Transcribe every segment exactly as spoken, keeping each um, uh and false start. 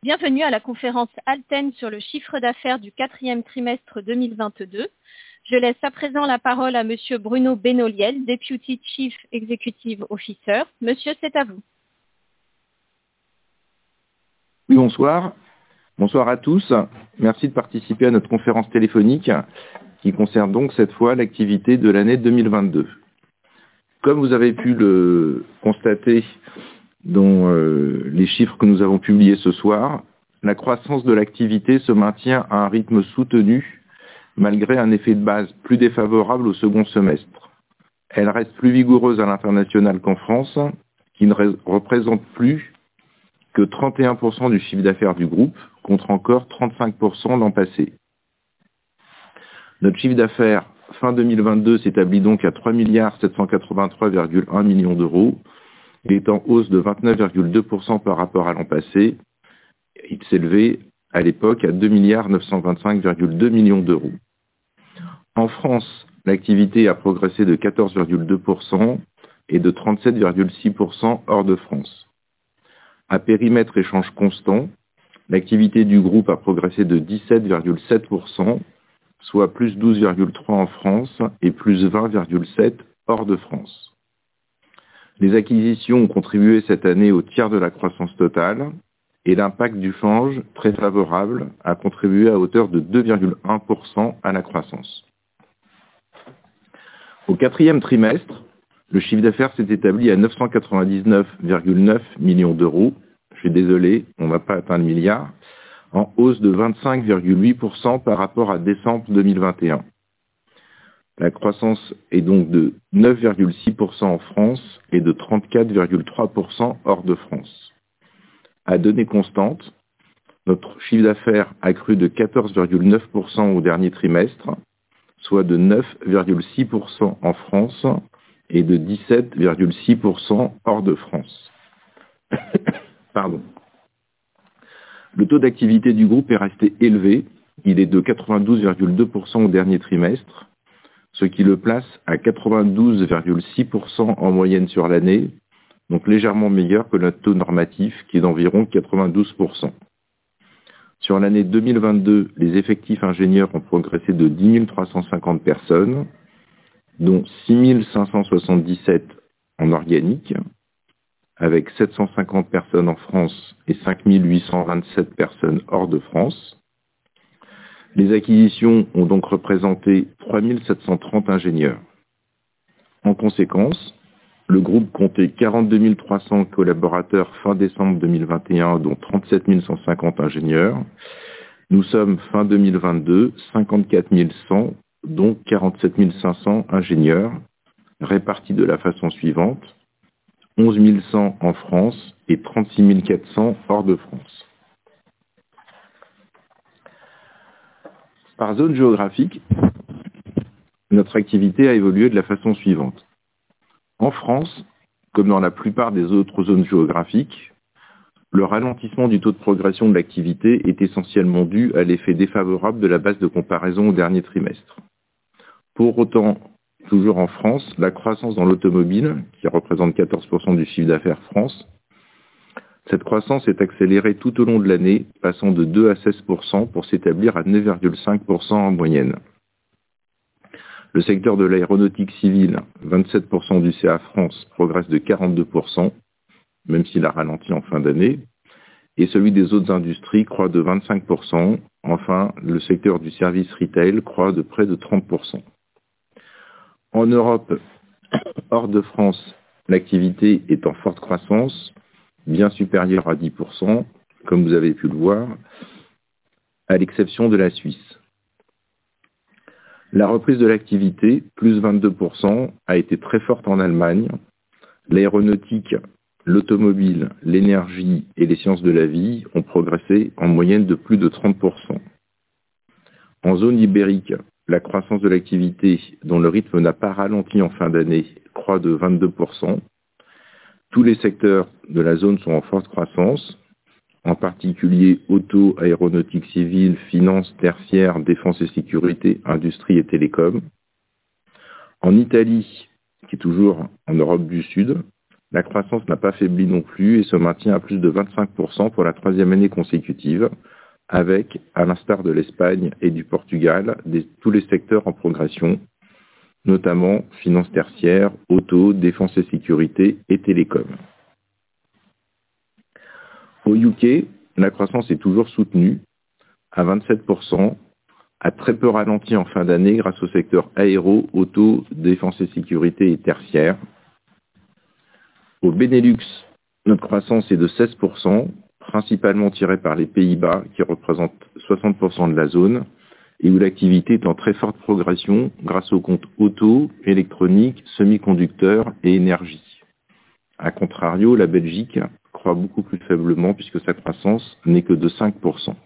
Bienvenue à la conférence Alten sur le chiffre d'affaires du quatrième trimestre deux mille vingt-deux. Je laisse à présent la parole à Monsieur Bruno Benoliel, Deputy Chief Executive Officer. Monsieur, c'est à vous. Oui, bonsoir. Bonsoir à tous. Merci de participer à notre conférence téléphonique qui concerne donc cette fois l'activité de l'année deux mille vingt-deux. Comme vous avez pu le constater dans euh, les chiffres que nous avons publiés ce soir, la croissance de l'activité se maintient à un rythme soutenu malgré un effet de base plus défavorable au second semestre. Elle reste plus vigoureuse à l'international qu'en France, qui ne représente plus que trente et un pour cent du chiffre d'affaires du groupe, contre encore trente-cinq pour cent l'an passé. Notre chiffre d'affaires fin deux mille vingt-deux s'établit donc à trois milliards sept cent quatre-vingt-trois virgule un millions d'euros. Il est en hausse de vingt-neuf virgule deux pour cent par rapport à l'an passé. Il s'élevait à l'époque à deux milliards neuf cent vingt-cinq virgule deux millions d'euros. En France, l'activité a progressé de quatorze virgule deux pour cent et de trente-sept virgule six pour cent hors de France. À périmètre échange constant, l'activité du groupe a progressé de dix-sept virgule sept pour cent, soit plus douze virgule trois pour cent en France et plus vingt virgule sept pour cent hors de France. Les acquisitions ont contribué cette année au tiers de la croissance totale et l'impact du change, très favorable, a contribué à hauteur de deux virgule un pour cent à la croissance. Au quatrième trimestre, le chiffre d'affaires s'est établi à neuf cent quatre-vingt-dix-neuf virgule neuf millions d'euros. Je suis désolé, on n'a pas atteint le milliard, en hausse de vingt-cinq virgule huit pour cent par rapport à décembre deux mille vingt et un. La croissance est donc de neuf virgule six pour cent en France et de trente-quatre virgule trois pour cent hors de France. À données constantes, notre chiffre d'affaires a cru de quatorze virgule neuf pour cent au dernier trimestre, soit de neuf virgule six pour cent en France et de dix-sept virgule six pour cent hors de France. Pardon. Le taux d'activité du groupe est resté élevé, il est de quatre-vingt-douze virgule deux pour cent au dernier trimestre, ce qui le place à quatre-vingt-douze virgule six pour cent en moyenne sur l'année, donc légèrement meilleur que notre taux normatif qui est d'environ quatre-vingt-douze pour cent. Sur l'année deux mille vingt-deux, les effectifs ingénieurs ont progressé de dix mille trois cent cinquante personnes, dont six mille cinq cent soixante-dix-sept en organique, avec sept cent cinquante personnes en France et cinq mille huit cent vingt-sept personnes hors de France. Les acquisitions ont donc représenté trois mille sept cent trente ingénieurs. En conséquence, le groupe comptait quarante-deux mille trois cents collaborateurs fin décembre deux mille vingt et un, dont trente-sept mille cent cinquante ingénieurs. Nous sommes fin deux mille vingt-deux, cinquante-quatre mille cent, dont quarante-sept mille cinq cents ingénieurs, répartis de la façon suivante, onze mille cent en France et trente-six mille quatre cents hors de France. Par zone géographique, notre activité a évolué de la façon suivante. En France, comme dans la plupart des autres zones géographiques, le ralentissement du taux de progression de l'activité est essentiellement dû à l'effet défavorable de la base de comparaison au dernier trimestre. Pour autant, toujours en France, la croissance dans l'automobile, qui représente quatorze pour cent du chiffre d'affaires France, cette croissance est accélérée tout au long de l'année, passant de deux à seize pour cent pour s'établir à neuf virgule cinq pour cent en moyenne. Le secteur de l'aéronautique civile, vingt-sept pour cent du C A France, progresse de quarante-deux pour cent, même s'il a ralenti en fin d'année, et celui des autres industries croît de vingt-cinq pour cent. Enfin, le secteur du service retail croît de près de trente pour cent. En Europe, hors de France, l'activité est en forte croissance, bien supérieure à dix pour cent, comme vous avez pu le voir, à l'exception de la Suisse. La reprise de l'activité, plus vingt-deux pour cent, a été très forte en Allemagne. L'aéronautique, l'automobile, l'énergie et les sciences de la vie ont progressé en moyenne de plus de trente pour cent. En zone ibérique, la croissance de l'activité, dont le rythme n'a pas ralenti en fin d'année, croît de vingt-deux pour cent. Tous les secteurs de la zone sont en forte croissance, en particulier auto, aéronautique civile, finance, tertiaire, défense et sécurité, industrie et télécom. En Italie, qui est toujours en Europe du Sud, La croissance n'a pas faibli non plus et se maintient à plus de vingt-cinq pour cent pour la troisième année consécutive, avec, à l'instar de l'Espagne et du Portugal, des, tous les secteurs en progression, notamment finances tertiaires, auto, défense et sécurité et télécom. Au U K, la croissance est toujours soutenue à vingt-sept pour cent, a très peu ralenti en fin d'année grâce au secteur aéro, auto, défense et sécurité et tertiaire. Au Benelux, notre croissance est de seize pour cent, principalement tirée par les Pays-Bas qui représentent soixante pour cent de la zone et où l'activité est en très forte progression grâce aux comptes auto, électronique, semi-conducteurs et énergie. A contrario, la Belgique croît beaucoup plus faiblement puisque sa croissance n'est que de cinq pour cent.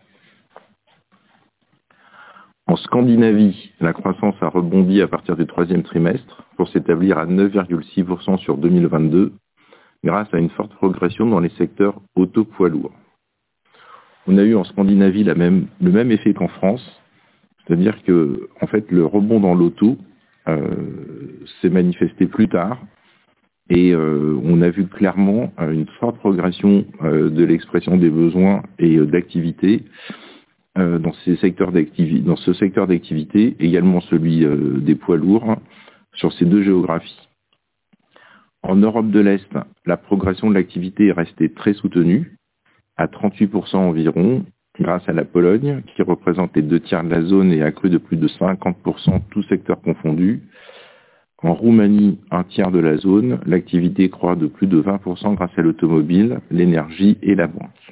En Scandinavie, la croissance a rebondi à partir du troisième trimestre pour s'établir à neuf virgule six pour cent sur deux mille vingt-deux grâce à une forte progression dans les secteurs auto poids lourds. On a eu en Scandinavie la même, le même effet qu'en France, c'est-à-dire que en fait, le rebond dans l'auto euh, s'est manifesté plus tard et euh, on a vu clairement euh, une forte progression euh, de l'expression des besoins et euh, d'activité euh, dans, ces secteurs d'activité, dans ce secteur d'activité, également celui euh, des poids lourds, sur ces deux géographies. En Europe de l'Est, la progression de l'activité est restée très soutenue, à trente-huit pour cent environ, grâce à la Pologne, qui représente les deux tiers de la zone et a cru de plus de cinquante pour cent, tous secteurs confondus. En Roumanie, un tiers de la zone, l'activité croît de plus de vingt pour cent grâce à l'automobile, l'énergie et la banque.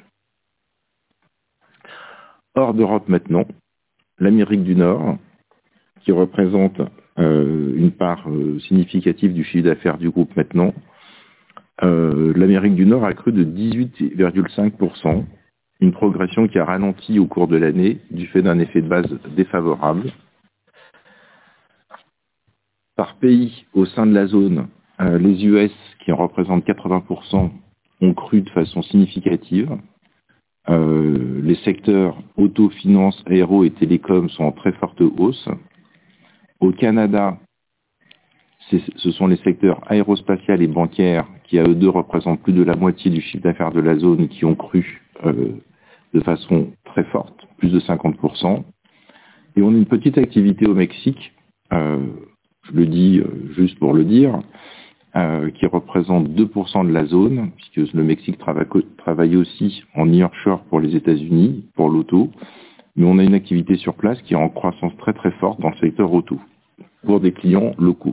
Hors d'Europe maintenant, l'Amérique du Nord, qui représente euh, une part euh, significative du chiffre d'affaires du groupe maintenant, euh, l'Amérique du Nord a cru de dix-huit virgule cinq pour cent, une progression qui a ralenti au cours de l'année du fait d'un effet de base défavorable. Par pays au sein de la zone, euh, les U S, qui en représentent quatre-vingts pour cent, ont cru de façon significative. Euh, les secteurs auto, finance, aéro et télécom sont en très forte hausse. Au Canada, ce sont les secteurs aérospatial et bancaire qui, à eux deux, représentent plus de la moitié du chiffre d'affaires de la zone qui ont cru euh, de façon très forte, plus de cinquante pour cent. Et on a une petite activité au Mexique, euh, je le dis euh, juste pour le dire, euh, qui représente deux pour cent de la zone, puisque le Mexique travaille, travaille aussi en nearshore pour les États-Unis, pour l'auto, mais on a une activité sur place qui est en croissance très très forte dans le secteur auto, pour des clients locaux,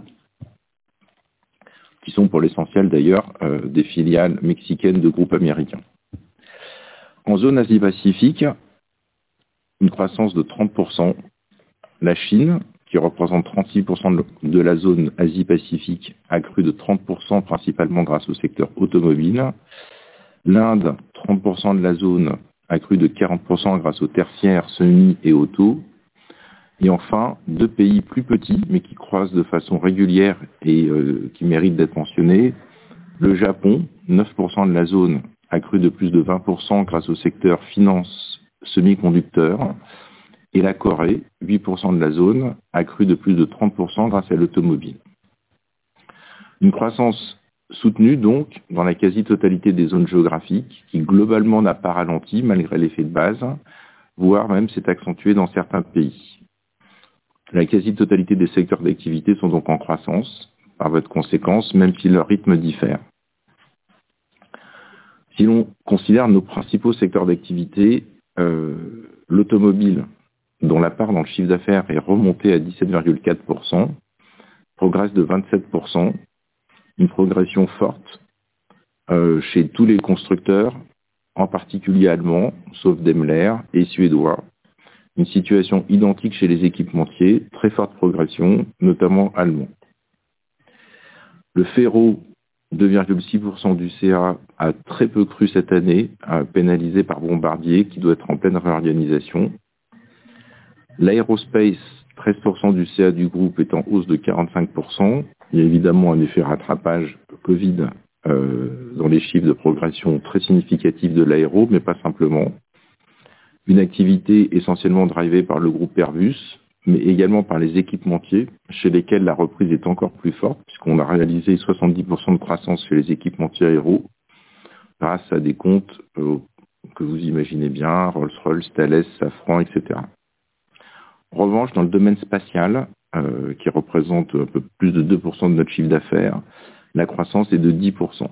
qui sont pour l'essentiel d'ailleurs euh, des filiales mexicaines de groupes américains. En zone Asie-Pacifique, une croissance de trente pour cent. La Chine, qui représente trente-six pour cent de la zone Asie-Pacifique, a cru de trente pour cent principalement grâce au secteur automobile. L'Inde, trente pour cent de la zone, a cru de quarante pour cent grâce aux tertiaires, semi et auto. Et enfin, deux pays plus petits, mais qui croissent de façon régulière et euh, qui méritent d'être mentionnés. Le Japon, neuf pour cent de la zone, a cru de plus de vingt pour cent grâce au secteur finance, semi-conducteurs. Et la Corée, huit pour cent de la zone, a cru de plus de trente pour cent grâce à l'automobile. Une croissance soutenue donc dans la quasi-totalité des zones géographiques, qui globalement n'a pas ralenti malgré l'effet de base, voire même s'est accentuée dans certains pays. La quasi-totalité des secteurs d'activité sont donc en croissance, par voie de conséquence, même si leur rythme diffère. Si l'on considère nos principaux secteurs d'activité, euh, l'automobile, dont la part dans le chiffre d'affaires est remontée à dix-sept virgule quatre pour cent, progresse de vingt-sept pour cent, une progression forte euh, chez tous les constructeurs, en particulier allemands, sauf Daimler, et suédois. Une situation identique chez les équipementiers, très forte progression, notamment allemands. Le ferro, deux virgule six pour cent du C A, a très peu cru cette année, pénalisé par Bombardier, qui doit être en pleine réorganisation. L'aérospace, treize pour cent du C A du groupe, est en hausse de quarante-cinq pour cent. Il y a évidemment un effet rattrapage Covid euh, dans les chiffres de progression très significatifs de l'aéro, mais pas simplement. Une activité essentiellement drivée par le groupe Airbus, mais également par les équipementiers, chez lesquels la reprise est encore plus forte, puisqu'on a réalisé soixante-dix pour cent de croissance chez les équipementiers aéros, grâce à des comptes euh, que vous imaginez bien, Rolls-Royce, Thales, Safran, et cetera. En revanche, dans le domaine spatial, euh, qui représente un peu plus de deux pour cent de notre chiffre d'affaires, la croissance est de dix pour cent.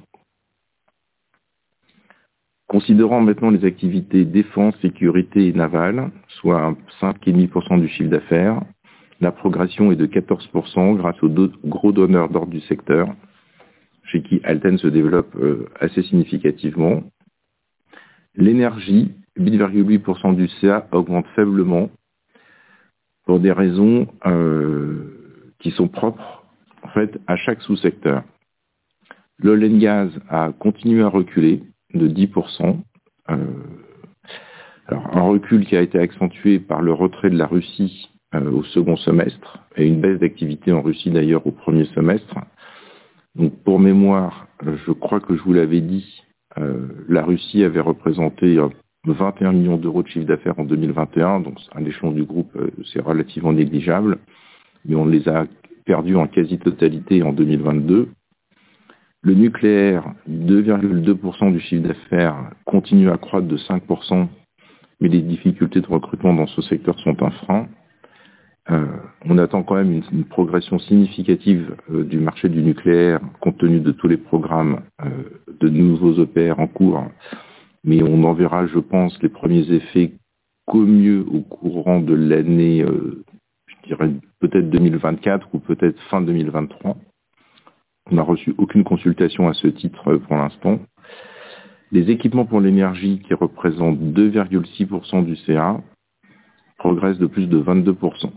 Considérant maintenant les activités défense, sécurité et navale, soit cinq virgule cinq pour cent du chiffre d'affaires, la progression est de quatorze pour cent grâce aux do- gros donneurs d'ordre du secteur, chez qui Alten se développe euh, assez significativement. L'énergie, huit virgule huit pour cent du C A, augmente faiblement pour des raisons euh, qui sont propres en fait, à chaque sous-secteur. L'oil and gas a continué à reculer de dix pour cent. Euh, alors, un recul qui a été accentué par le retrait de la Russie euh, au second semestre et une baisse d'activité en Russie d'ailleurs au premier semestre. Donc, pour mémoire, je crois que je vous l'avais dit, euh, la Russie avait représenté euh, vingt et un millions d'euros de chiffre d'affaires en deux mille vingt et un, donc à l'échelon du groupe, euh, c'est relativement négligeable, mais on les a perdus en quasi-totalité en deux mille vingt-deux. Le nucléaire, deux virgule deux pour cent du chiffre d'affaires, continue à croître de cinq pour cent, mais les difficultés de recrutement dans ce secteur sont un frein. Euh, on attend quand même une, une progression significative euh, du marché du nucléaire, compte tenu de tous les programmes euh, de nouveaux E P R en cours, mais on en verra, je pense, les premiers effets qu'au mieux au courant de l'année, euh, je dirais peut-être deux mille vingt-quatre ou peut-être fin deux mille vingt-trois. On n'a reçu aucune consultation à ce titre pour l'instant. Les équipements pour l'énergie, qui représentent deux virgule six pour cent du C A, progressent de plus de vingt-deux pour cent.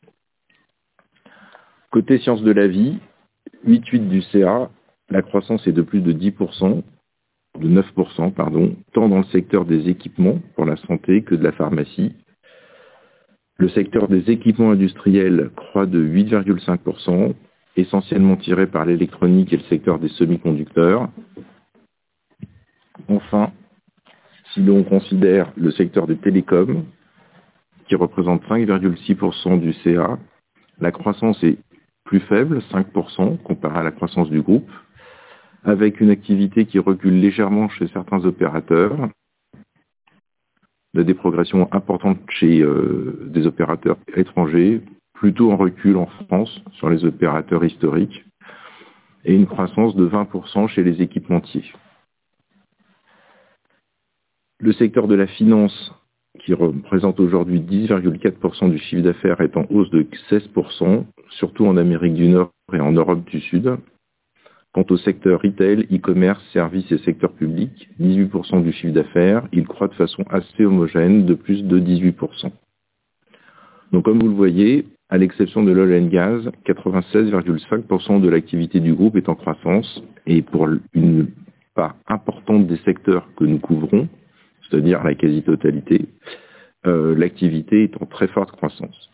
Côté sciences de la vie, huit virgule huit du C A, la croissance est de plus de dix pour cent, de neuf pour cent, pardon, tant dans le secteur des équipements pour la santé que de la pharmacie. Le secteur des équipements industriels croît de huit virgule cinq pour cent, essentiellement tiré par l'électronique et le secteur des semi-conducteurs. Enfin, si l'on considère le secteur des télécoms, qui représente cinq virgule six pour cent du C A, la croissance est plus faible, cinq pour cent, comparée à la croissance du groupe, avec une activité qui recule légèrement chez certains opérateurs, de des progressions importantes chez euh, des opérateurs étrangers, plutôt en recul en France sur les opérateurs historiques, et une croissance de vingt pour cent chez les équipementiers. Le secteur de la finance, qui représente aujourd'hui dix virgule quatre pour cent du chiffre d'affaires, est en hausse de seize pour cent, surtout en Amérique du Nord et en Europe du Sud. Quant au secteur retail, e-commerce, services et secteur public, dix-huit pour cent du chiffre d'affaires, il croît de façon assez homogène, de plus de dix-huit pour cent. Donc comme vous le voyez, à l'exception de l'oil and gas, quatre-vingt-seize virgule cinq pour cent de l'activité du groupe est en croissance, et pour une part importante des secteurs que nous couvrons, c'est-à-dire la quasi-totalité, euh, l'activité est en très forte croissance.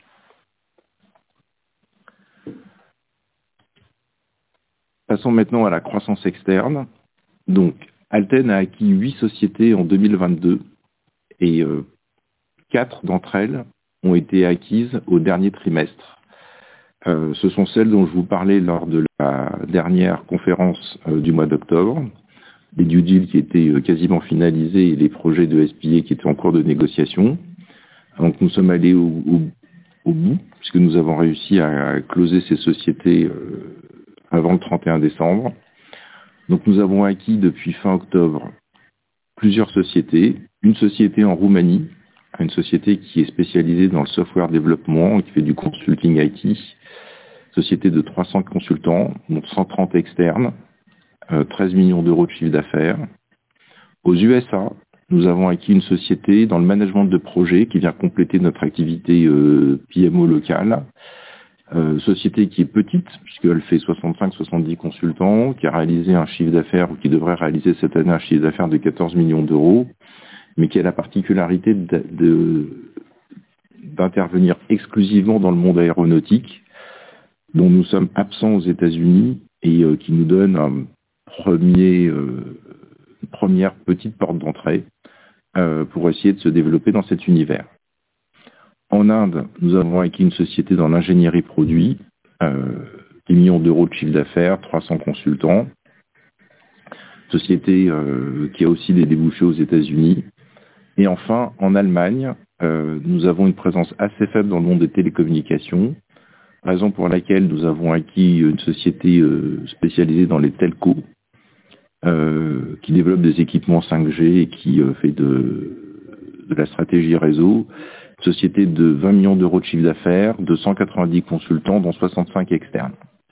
Passons maintenant à la croissance externe. Donc, Alten a acquis huit sociétés en deux mille vingt-deux et euh, quatre d'entre elles ont été acquises au dernier trimestre. Euh, ce sont celles dont je vous parlais lors de la dernière conférence euh, du mois d'octobre, les due deals qui étaient euh, quasiment finalisés et les projets de S P A qui étaient en cours de négociation. Donc nous sommes allés au, au, au bout, puisque nous avons réussi à, à closer ces sociétés euh, avant le trente et un décembre. Donc nous avons acquis depuis fin octobre plusieurs sociétés. Une société en Roumanie, une société qui est spécialisée dans le software développement, qui fait du consulting I T, société de trois cents consultants, dont cent trente externes, euh, treize millions d'euros de chiffre d'affaires. Aux U S A, nous avons acquis une société dans le management de projet qui vient compléter notre activité euh, P M O locale. Euh, société qui est petite, puisqu'elle fait soixante-cinq à soixante-dix consultants, qui a réalisé un chiffre d'affaires, ou qui devrait réaliser cette année un chiffre d'affaires de quatorze millions d'euros, mais qui a la particularité de, de, d'intervenir exclusivement dans le monde aéronautique, dont nous sommes absents aux États-Unis, et euh, qui nous donne un premier, euh, une première petite porte d'entrée euh, pour essayer de se développer dans cet univers. En Inde, nous avons acquis une société dans l'ingénierie produit, euh, dix millions d'euros de chiffre d'affaires, trois cents consultants. Société euh, qui a aussi des débouchés aux États-Unis. Et enfin, en Allemagne, euh, nous avons une présence assez faible dans le monde des télécommunications, raison pour laquelle nous avons acquis une société euh, spécialisée dans les telcos, euh, qui développe des équipements cinq G et qui euh, fait de, de la stratégie réseau. Une société de vingt millions d'euros de chiffre d'affaires, de cent quatre-vingt-dix consultants, dont soixante-cinq externes.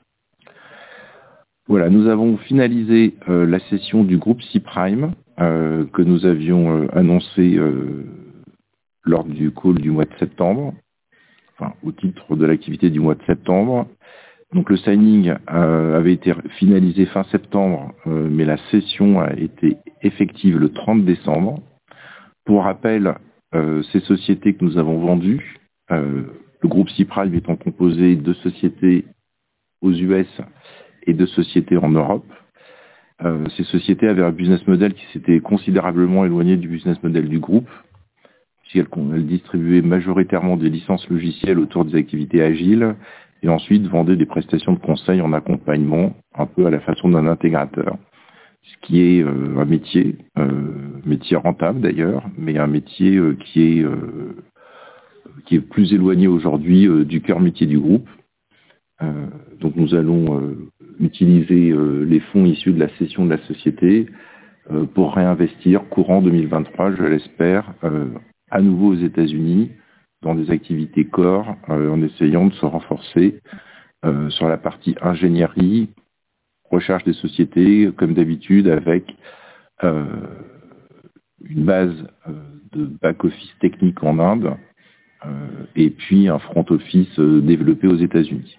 Voilà, nous avons finalisé euh, la session du groupe C-Prime euh, que nous avions euh, annoncé euh, lors du call du mois de septembre, enfin au titre de l'activité du mois de septembre. Donc le signing euh, avait été finalisé fin septembre, euh, mais la session a été effective le trente décembre. Pour rappel, euh, ces sociétés que nous avons vendues, euh, le groupe C-Prime étant composé de sociétés aux U S et de sociétés en Europe. Euh, ces sociétés avaient un business model qui s'était considérablement éloigné du business model du groupe, puisqu'elles elles distribuaient majoritairement des licences logicielles autour des activités agiles et ensuite vendaient des prestations de conseil en accompagnement, un peu à la façon d'un intégrateur. Ce qui est euh, un métier, euh, métier rentable d'ailleurs, mais un métier euh, qui est euh, qui est plus éloigné aujourd'hui euh, du cœur métier du groupe. Euh, donc nous allons euh, utiliser euh, les fonds issus de la cession de la société euh, pour réinvestir courant deux mille vingt-trois, je l'espère, euh, à nouveau aux États-Unis dans des activités core, euh, en essayant de se renforcer euh, sur la partie ingénierie, recherche des sociétés, comme d'habitude, avec euh, une base euh, de back-office technique en Inde euh, et puis un front-office euh, développé aux États-Unis.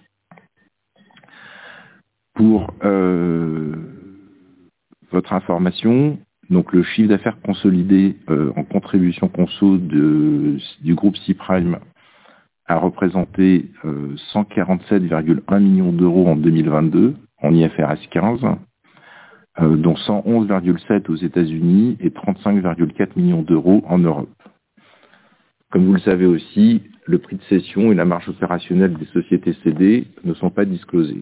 Pour euh, votre information, donc le chiffre d'affaires consolidé euh, en contribution conso de, du groupe C-Prime a représenté euh, cent quarante-sept virgule un millions d'euros en deux mille vingt-deux, en I F R S quinze, euh, dont cent onze virgule sept aux États-Unis et trente-cinq virgule quatre millions d'euros en Europe. Comme vous le savez aussi, le prix de cession et la marge opérationnelle des sociétés cédées ne sont pas disclosés.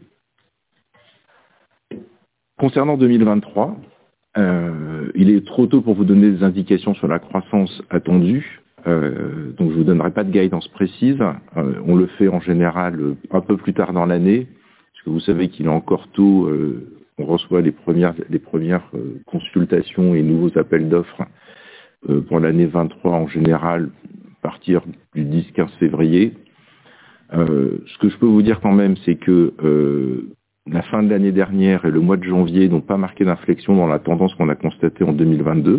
Concernant deux mille vingt-trois, euh, il est trop tôt pour vous donner des indications sur la croissance attendue, euh, donc je ne vous donnerai pas de guidance précise. Euh, on le fait en général euh, un peu plus tard dans l'année, parce que vous savez qu'il est encore tôt, euh, on reçoit les premières, les premières euh, consultations et nouveaux appels d'offres euh, pour l'année vingt-trois en général, à partir du dix quinze février. Euh, ce que je peux vous dire quand même, c'est que euh, la fin de l'année dernière et le mois de janvier n'ont pas marqué d'inflexion dans la tendance qu'on a constatée en deux mille vingt-deux.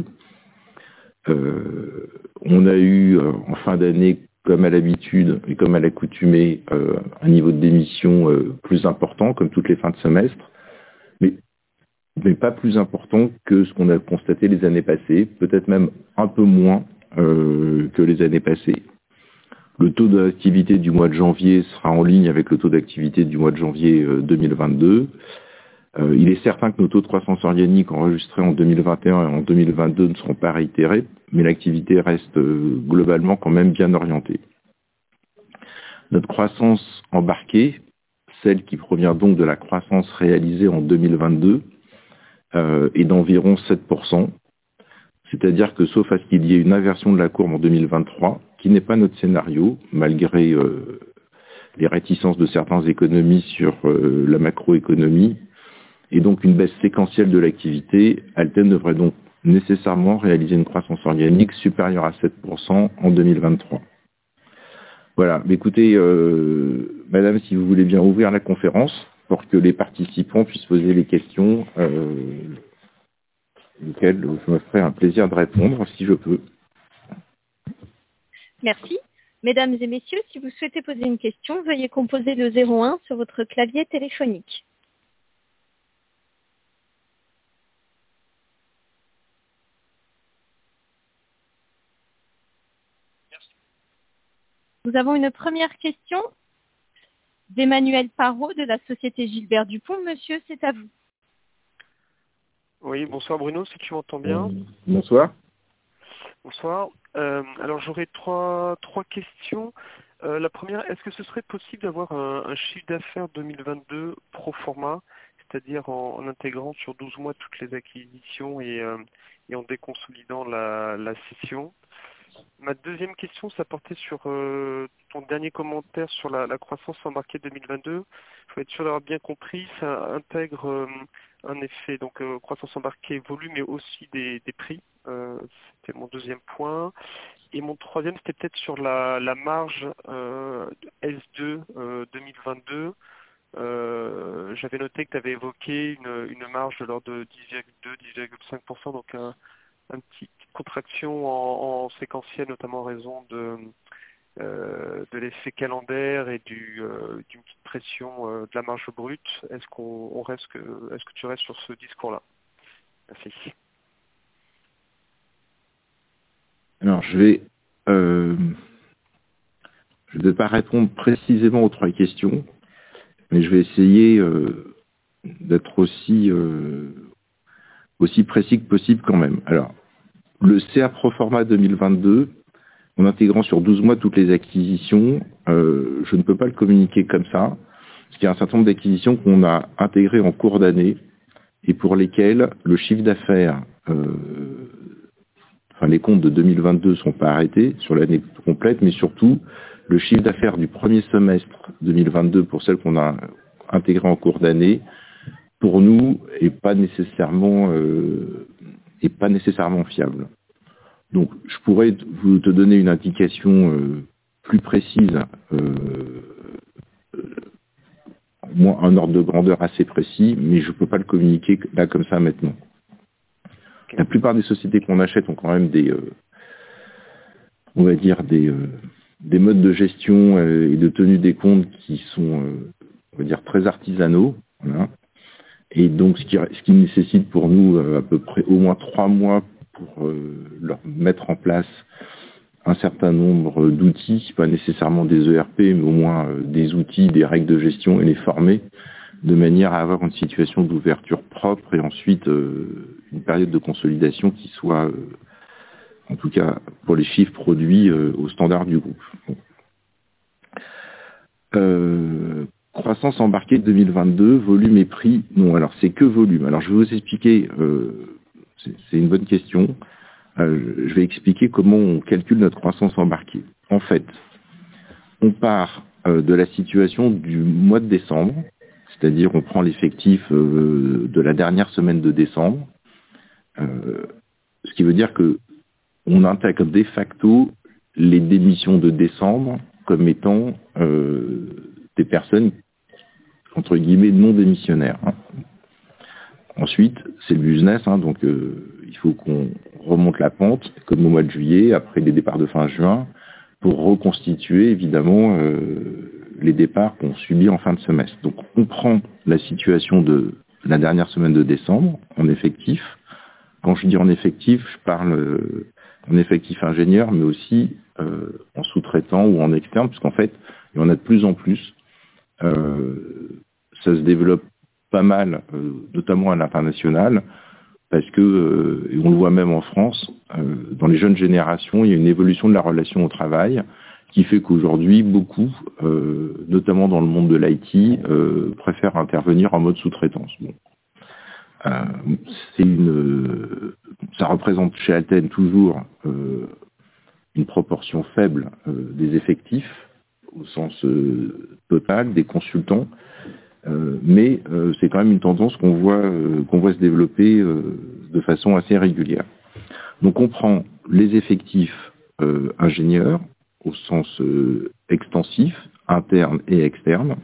Euh, on a eu euh, en fin d'année, comme à l'habitude et comme à l'accoutumée, euh, un niveau de démission euh, plus important, comme toutes les fins de semestre, mais, mais pas plus important que ce qu'on a constaté les années passées, peut-être même un peu moins euh, que les années passées. Le taux d'activité du mois de janvier sera en ligne avec le taux d'activité du mois de janvier deux mille vingt-deux. Euh, il est certain que nos taux de croissance organique enregistrés en deux mille vingt et un et en deux mille vingt-deux ne seront pas réitérés, mais l'activité reste euh, globalement quand même bien orientée. Notre croissance embarquée, celle qui provient donc de la croissance réalisée en deux mille vingt-deux, euh, est d'environ sept pour cent. C'est-à-dire que sauf à ce qu'il y ait une inversion de la courbe en deux mille vingt-trois, qui n'est pas notre scénario, malgré euh, les réticences de certains économistes sur euh, la macroéconomie, et donc une baisse séquentielle de l'activité, Alten devrait donc nécessairement réaliser une croissance organique supérieure à sept pour cent en deux mille vingt-trois. Voilà, mais écoutez, euh, madame, si vous voulez bien ouvrir la conférence pour que les participants puissent poser les questions euh, auxquelles je me ferai un plaisir de répondre si je peux. Merci. Mesdames et messieurs, si vous souhaitez poser une question, veuillez composer le zéro un sur votre clavier téléphonique. Nous avons une première question d'Emmanuel Parot de la société Gilbert Dupont. Monsieur, c'est à vous. Oui, bonsoir Bruno, si tu m'entends bien. Bonsoir. Bonsoir. Euh, alors j'aurais trois, trois questions. Euh, la première, est-ce que ce serait possible d'avoir un, un chiffre d'affaires deux mille vingt-deux pro forma, c'est-à-dire en, en intégrant sur douze mois toutes les acquisitions et, euh, et en déconsolidant la, la session? Ma deuxième question, ça portait sur euh, ton dernier commentaire sur la, la croissance embarquée deux mille vingt-deux. Je veux être sûr d'avoir bien compris, ça intègre euh, un effet, donc euh, croissance embarquée volume mais aussi des, des prix. Euh, c'était mon deuxième point. Et mon troisième, c'était peut-être sur la, la marge euh, S deux euh, deux mille vingt-deux. Euh, J'avais noté que tu avais évoqué une, une marge de l'ordre de dix virgule deux, dix virgule cinq pour cent, donc un, un petit contraction en, en séquentiel, notamment en raison de, euh, de l'effet calendaire et du, euh, d'une petite pression euh, de la marge brute. Est-ce qu'on on reste que, est-ce que tu restes sur ce discours-là? Merci. Alors, je vais, euh, je ne vais pas répondre précisément aux trois questions, mais je vais essayer euh, d'être aussi, euh, aussi précis que possible quand même. Alors, le C A Pro Forma deux mille vingt-deux, en intégrant sur douze mois toutes les acquisitions, euh, je ne peux pas le communiquer comme ça, parce qu'il y a un certain nombre d'acquisitions qu'on a intégrées en cours d'année et pour lesquelles le chiffre d'affaires, euh, enfin les comptes de deux mille vingt-deux ne sont pas arrêtés sur l'année complète, mais surtout le chiffre d'affaires du premier semestre deux mille vingt-deux pour celles qu'on a intégrées en cours d'année, pour nous, est pas nécessairement, euh, est pas nécessairement fiable. Donc, je pourrais vous te donner une indication euh, plus précise, euh, moins un ordre de grandeur assez précis, mais je ne peux pas le communiquer là comme ça maintenant. Okay. La plupart des sociétés qu'on achète ont quand même des, euh, on va dire des, euh, des modes de gestion euh, et de tenue des comptes qui sont, euh, on va dire, très artisanaux. Voilà. Et donc, ce qui, ce qui nécessite pour nous euh, à peu près au moins trois mois pour euh, leur mettre en place un certain nombre d'outils, pas nécessairement des E R P, mais au moins euh, des outils, des règles de gestion et les former de manière à avoir une situation d'ouverture propre et ensuite euh, une période de consolidation qui soit, euh, en tout cas pour les chiffres produits, euh, au standard du groupe. Bon. Euh, croissance embarquée deux mille vingt-deux, volume et prix, non, alors c'est que volume. Alors je vais vous expliquer, euh, c'est, c'est une bonne question. Euh, je vais expliquer comment on calcule notre croissance embarquée. En fait, on part euh, de la situation du mois de décembre, c'est-à-dire on prend l'effectif euh, de la dernière semaine de décembre, euh, ce qui veut dire que on intègre de facto les démissions de décembre comme étant euh, des personnes entre guillemets non démissionnaires. Hein. Ensuite, c'est le business, hein, donc euh, il faut qu'on remonte la pente, comme au mois de juillet, après les départs de fin juin, pour reconstituer évidemment euh, les départs qu'on subit en fin de semestre. Donc on prend la situation de la dernière semaine de décembre en effectif. Quand je dis en effectif, je parle euh, en effectif ingénieur, mais aussi euh, en sous-traitant ou en externe, puisqu'en fait, il y en a de plus en plus. Euh, ça se développe pas mal, euh, notamment à l'international, parce que, euh, et on le voit même en France, euh, dans les jeunes générations, il y a une évolution de la relation au travail qui fait qu'aujourd'hui, beaucoup, euh, notamment dans le monde de l'I T, euh, préfèrent intervenir en mode sous-traitance. Bon. Euh, c'est une, ça représente chez Alten toujours euh, une proportion faible euh, des effectifs, au sens euh, total, des consultants, Euh, mais euh, c'est quand même une tendance qu'on voit, euh, qu'on voit se développer euh, de façon assez régulière. Donc on prend les effectifs euh, ingénieurs au sens euh, extensif, interne et externe.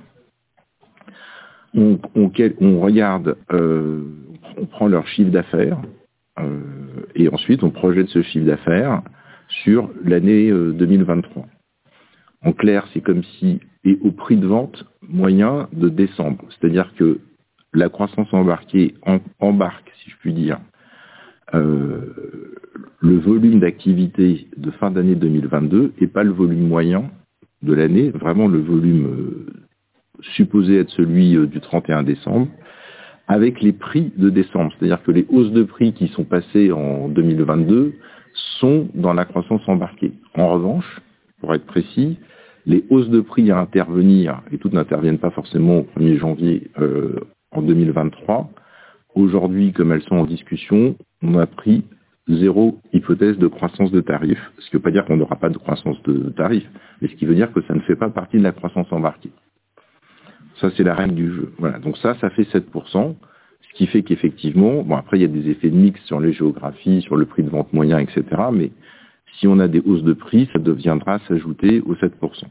On, on, on regarde, euh, on prend leur chiffre d'affaires euh, et ensuite on projette ce chiffre d'affaires sur l'année euh, deux mille vingt-trois. En clair, c'est comme si, et au prix de vente moyen de décembre. C'est-à-dire que la croissance embarquée en, embarque, si je puis dire, euh, le volume d'activité de fin d'année deux mille vingt-deux et pas le volume moyen de l'année, vraiment le volume euh, supposé être celui euh, du trente et un décembre, avec les prix de décembre. C'est-à-dire que les hausses de prix qui sont passées en deux mille vingt-deux sont dans la croissance embarquée. En revanche, pour être précis, les hausses de prix à intervenir, et toutes n'interviennent pas forcément au premier janvier euh, en deux mille vingt-trois, aujourd'hui, comme elles sont en discussion, on a pris zéro hypothèse de croissance de tarifs. Ce qui ne veut pas dire qu'on n'aura pas de croissance de tarifs, mais ce qui veut dire que ça ne fait pas partie de la croissance embarquée. Ça, c'est la règle du jeu. Voilà. Donc ça, ça fait sept pour cent, ce qui fait qu'effectivement, bon, après, il y a des effets de mix sur les géographies, sur le prix de vente moyen, et cetera, mais si on a des hausses de prix, ça deviendra s'ajouter aux sept pour cent.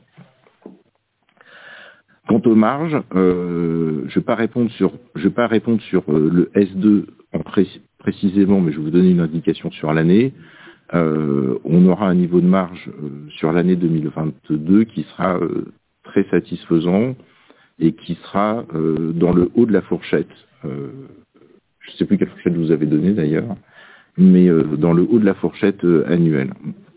Quant aux marges, euh, je ne vais pas répondre sur, je vais pas répondre sur euh, le S deux en pré précisément, mais je vais vous donner une indication sur l'année. Euh, on aura un niveau de marge euh, sur l'année deux mille vingt-deux qui sera euh, très satisfaisant et qui sera euh, dans le haut de la fourchette. Euh, je ne sais plus quelle fourchette vous avez donnée d'ailleurs, mais euh, dans le haut de la fourchette euh, annuelle.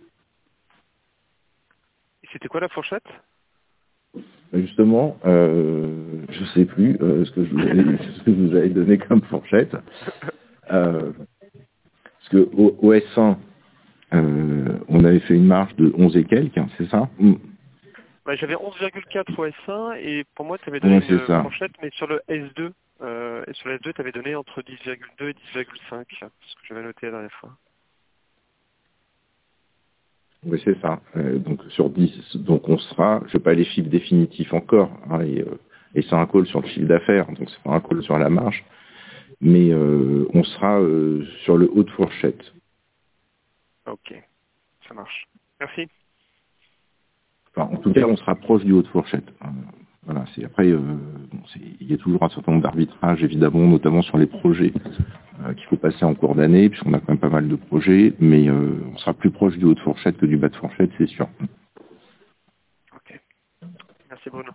C'était quoi la fourchette? Justement, euh, je ne sais plus euh, ce, que je vous avais, ce que je vous avais donné comme fourchette. Euh, parce que au, au S un, euh, on avait fait une marge de onze et quelques, hein, c'est ça? mm. Ouais, j'avais onze virgule quatre au S un et pour moi, tu avais donné Ouais, c'est une ça. fourchette, mais sur le S deux, euh, et sur le S deux, tu avais donné entre dix virgule deux et dix virgule cinq, ce que j'avais noté la dernière fois. Oui, c'est ça. Euh, donc sur dix, donc on sera, je n'ai pas les chiffres définitifs encore, hein, et, euh, et c'est un call sur le chiffre d'affaires, donc c'est pas un call sur la marge, mais euh, on sera euh, sur le haut de fourchette. Ok, ça marche. Merci. Enfin, en tout cas, on sera proche du haut de fourchette. Euh, voilà, c'est après, euh, bon, c'est- il y a toujours un certain nombre d'arbitrages, évidemment, notamment sur les projets euh, qu'il faut passer en cours d'année, puisqu'on a quand même pas mal de projets, mais euh, on sera plus proche du haut de fourchette que du bas de fourchette, c'est sûr. Ok, merci Bruno.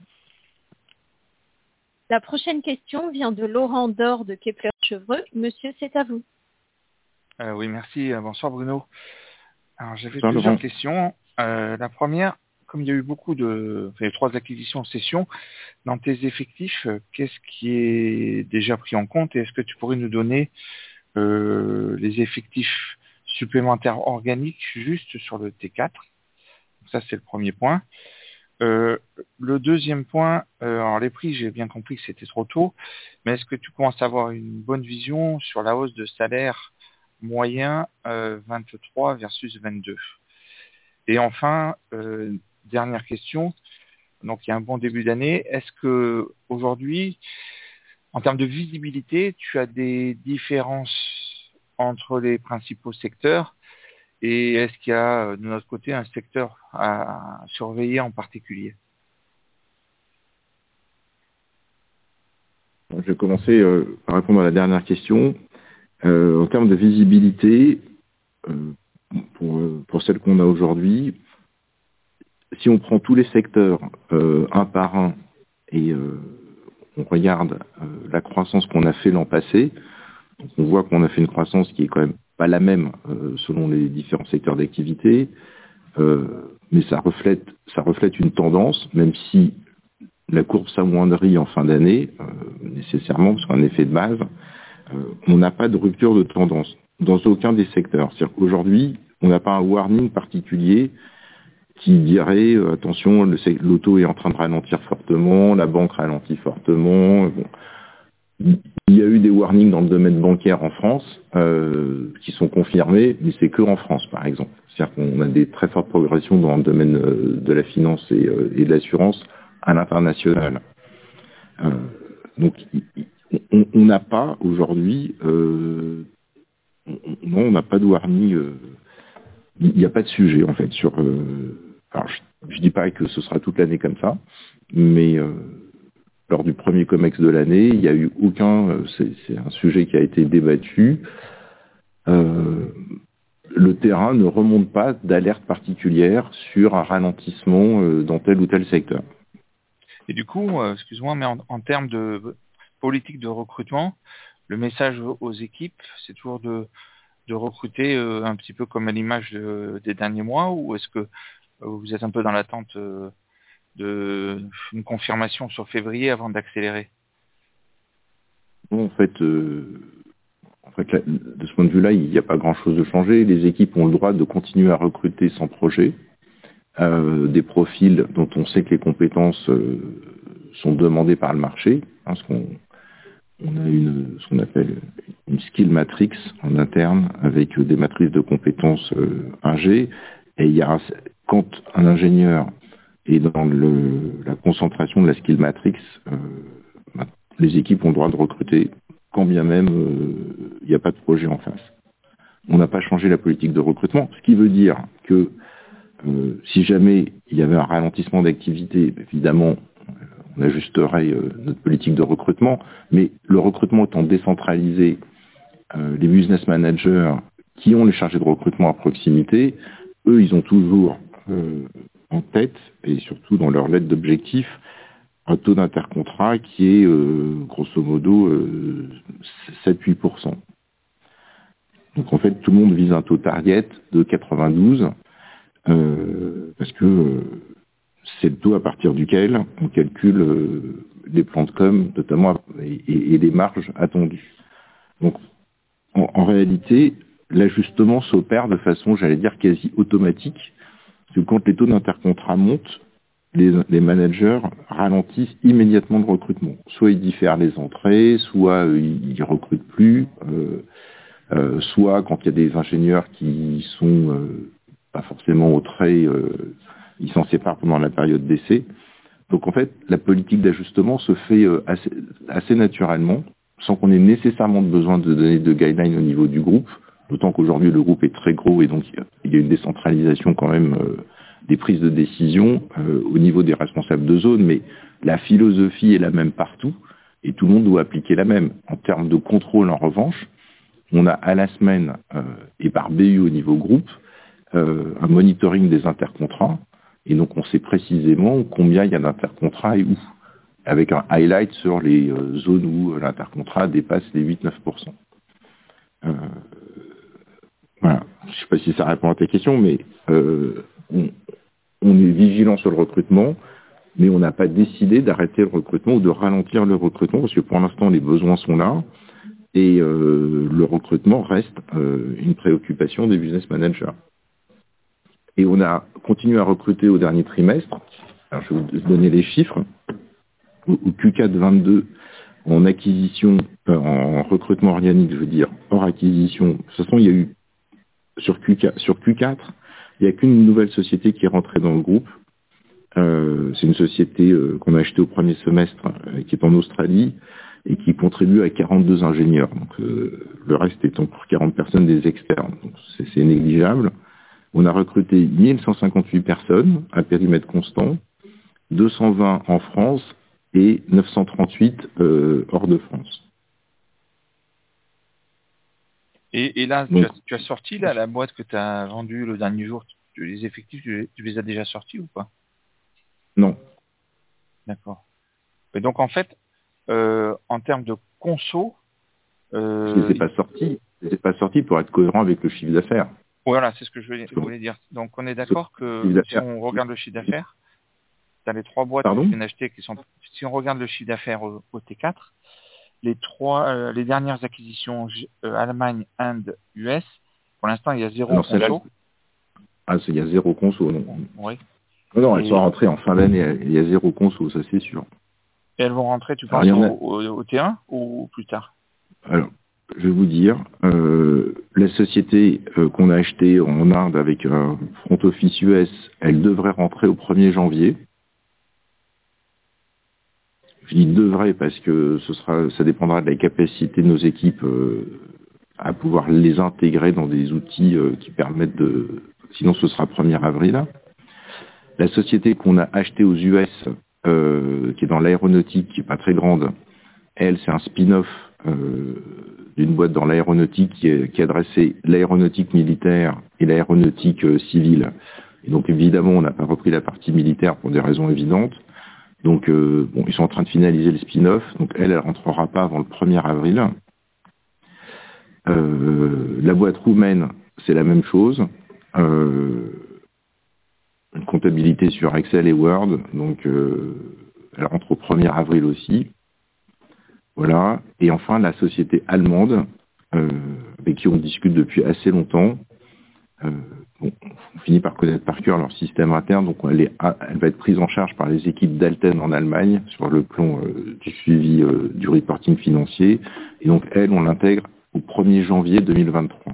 La prochaine question vient de Laurent Dor de Kepler Chevreux. Monsieur, c'est à vous. Euh, oui, merci. Euh, Bonsoir Bruno. Alors j'avais Bonsoir, plusieurs Laurent. questions. Euh, la première, comme il y a eu beaucoup de, enfin, il y a eu trois acquisitions en session, dans tes effectifs, euh, qu'est-ce qui est déjà pris en compte et est-ce que tu pourrais nous donner euh, les effectifs supplémentaires organiques juste sur le T quatre? Donc ça c'est le premier point. Euh, le deuxième point, euh, alors les prix, j'ai bien compris que c'était trop tôt, mais est-ce que tu commences à avoir une bonne vision sur la hausse de salaire moyen euh, vingt-trois versus vingt-deux? Et enfin, euh, dernière question, donc il y a un bon début d'année, est-ce que aujourd'hui, en termes de visibilité, tu as des différences entre les principaux secteurs et est-ce qu'il y a euh, de notre côté un secteur à surveiller en particulier? Je vais commencer euh, par répondre à la dernière question. Euh, en termes de visibilité, euh, pour, euh, pour celle qu'on a aujourd'hui, si on prend tous les secteurs euh, un par un et euh, on regarde euh, la croissance qu'on a fait l'an passé, donc on voit qu'on a fait une croissance qui est quand même pas la même euh, selon les différents secteurs d'activité, euh, mais ça reflète, ça reflète une tendance, même si la courbe s'amoindrit en fin d'année, euh, nécessairement, parce qu'un effet de base, euh, on n'a pas de rupture de tendance dans aucun des secteurs. C'est-à-dire qu'aujourd'hui, on n'a pas un warning particulier qui dirait euh, attention, le sec- l'auto est en train de ralentir fortement, la banque ralentit fortement. Bon. Il y a eu des warnings dans le domaine bancaire en France euh, qui sont confirmés, mais c'est que en France, par exemple. C'est-à-dire qu'on a des très fortes progressions dans le domaine euh, de la finance et, euh, et de l'assurance à l'international. Euh, donc, on on n'a pas aujourd'hui, euh, on- non, on n'a pas de warning. euh, Il n'y a pas de sujet en fait sur. Euh, alors, je, ne dis pas que ce sera toute l'année comme ça, mais euh, lors du premier COMEX de l'année, il n'y a eu aucun. euh, C'est, c'est un sujet qui a été débattu. Euh, le terrain ne remonte pas d'alerte particulière sur un ralentissement euh, dans tel ou tel secteur. Et du coup, euh, excuse-moi, mais en, en termes de politique de recrutement, le message aux aux équipes, c'est toujours de, de recruter euh, un petit peu comme à l'image de- des derniers mois, ou est-ce que euh, vous êtes un peu dans l'attente euh, d'une confirmation sur février avant d'accélérer? En fait, euh, fait, là, de ce point de vue-là, il n'y a pas grand-chose de changé. Les équipes ont le droit de continuer à recruter sans projet euh, des profils dont on sait que les compétences euh, sont demandées par le marché, hein, parce qu'on on a une, ce qu'on appelle une skill matrix en interne avec des matrices de compétences euh, ingé. Et il y a, quand un ingénieur est dans le, la concentration de la skill matrix, euh, les équipes ont le droit de recruter, quand bien même euh, il n'y a pas de projet en face. On n'a pas changé la politique de recrutement, ce qui veut dire que euh, si jamais il y avait un ralentissement d'activité, évidemment, on ajusterait euh, notre politique de recrutement, mais le recrutement étant décentralisé, euh, les business managers qui ont les chargés de recrutement à proximité, eux, ils ont toujours euh, en tête, et surtout dans leur lettre d'objectif, un taux d'intercontrat qui est euh, grosso modo euh, sept à huit pour cent. Donc en fait, tout le monde vise un taux target de quatre-vingt-douze, euh, parce que euh, c'est le taux à partir duquel on calcule euh, les plans de com, notamment, et, et, et les marges attendues. Donc, en, en réalité, l'ajustement s'opère de façon, j'allais dire, quasi automatique, parce que quand les taux d'intercontrat montent, les, les managers ralentissent immédiatement le recrutement. Soit ils diffèrent les entrées, soit euh, ils ne recrutent plus, euh, euh, soit quand il y a des ingénieurs qui sont euh, pas forcément au trait, euh, ils s'en séparent pendant la période d'essai. Donc en fait, la politique d'ajustement se fait euh, assez, assez naturellement, sans qu'on ait nécessairement besoin de donner de guidelines au niveau du groupe, d'autant qu'aujourd'hui le groupe est très gros et donc il y a une décentralisation quand même euh, des prises de décision euh, au niveau des responsables de zone, mais la philosophie est la même partout et tout le monde doit appliquer la même. En termes de contrôle, en revanche, on a à la semaine euh, et par B U au niveau groupe euh, un monitoring des intercontrats. Et donc, on sait précisément combien il y a d'intercontrats et où, avec un highlight sur les euh, zones où l'intercontrat dépasse les huit à neuf pour cent. Euh, voilà. Je ne sais pas si ça répond à ta question, mais euh, on, on est vigilant sur le recrutement, mais on n'a pas décidé d'arrêter le recrutement ou de ralentir le recrutement, parce que pour l'instant, les besoins sont là, et euh, le recrutement reste euh, une préoccupation des business managers. Et on a continué à recruter au dernier trimestre. Alors, je vais vous donner les chiffres. Au Q quatre vingt-deux, en acquisition, euh, en recrutement organique, je veux dire, hors acquisition. De toute façon, il y a eu, sur Q quatre, sur Q quatre il n'y a qu'une nouvelle société qui est rentrée dans le groupe. Euh, c'est une société euh, qu'on a achetée au premier semestre, euh, qui est en Australie, et qui contribue à quarante-deux ingénieurs. Donc, euh, le reste étant pour quarante personnes des externes. Donc, c'est, c'est négligeable. On a recruté mille cent cinquante-huit personnes à périmètre constant, deux cent vingt en France et neuf cent trente-huit euh, hors de France. Et, et là, Donc, tu, as, tu as sorti là, la boîte que tu as vendue le dernier jour, tu, les effectifs, tu les, tu les as déjà sortis ou pas? Non. D'accord. Et donc en fait, euh, en termes de conso, euh, je ne les ai pas sortis. Je les ai pas sortis pour être cohérent avec le chiffre d'affaires. Voilà, c'est ce que je voulais, je voulais dire. Donc, on est d'accord que si on regarde le chiffre d'affaires, tu as les trois boîtes Pardon que tu viens d'acheter qui sont... Si on regarde le chiffre d'affaires au, au T quatre, les trois, euh, les dernières acquisitions, euh, Allemagne, Inde, U S, pour l'instant, il y a zéro Alors, conso. Ah, il y a zéro conso, non. Oui. Non, non, Et... elles sont rentrées en fin d'année, il y a zéro conso, ça c'est sûr. Et elles vont rentrer, tu penses, Alors, au, a... au, au T un ou plus tard? Alors, je vais vous dire, euh, la société euh, qu'on a achetée en Inde avec un front office U S, elle devrait rentrer au premier janvier. Je dis devrait parce que ce sera, ça dépendra de la capacité de nos équipes euh, à pouvoir les intégrer dans des outils euh, qui permettent de... Sinon, ce sera premier avril. La société qu'on a achetée aux U S, euh, qui est dans l'aéronautique, qui n'est pas très grande, elle, c'est un spin-off euh, d'une boîte dans l'aéronautique qui, est, qui adressait l'aéronautique militaire et l'aéronautique euh, civile. Et donc, évidemment, on n'a pas repris la partie militaire pour des raisons évidentes. Donc, euh, bon, ils sont en train de finaliser le spin-off. Donc, elle, elle rentrera pas avant le premier avril. Euh, la boîte roumaine, c'est la même chose. Euh, une comptabilité sur Excel et Word. Donc, euh, elle rentre au premier avril aussi. Voilà. Et enfin, la société allemande, euh, avec qui on discute depuis assez longtemps. Euh, bon, on finit par connaître par cœur leur système interne, donc elle, est, elle va être prise en charge par les équipes d'Alten en Allemagne sur le plan euh, du suivi euh, du reporting financier. Et donc elle, on l'intègre au premier janvier deux mille vingt-trois.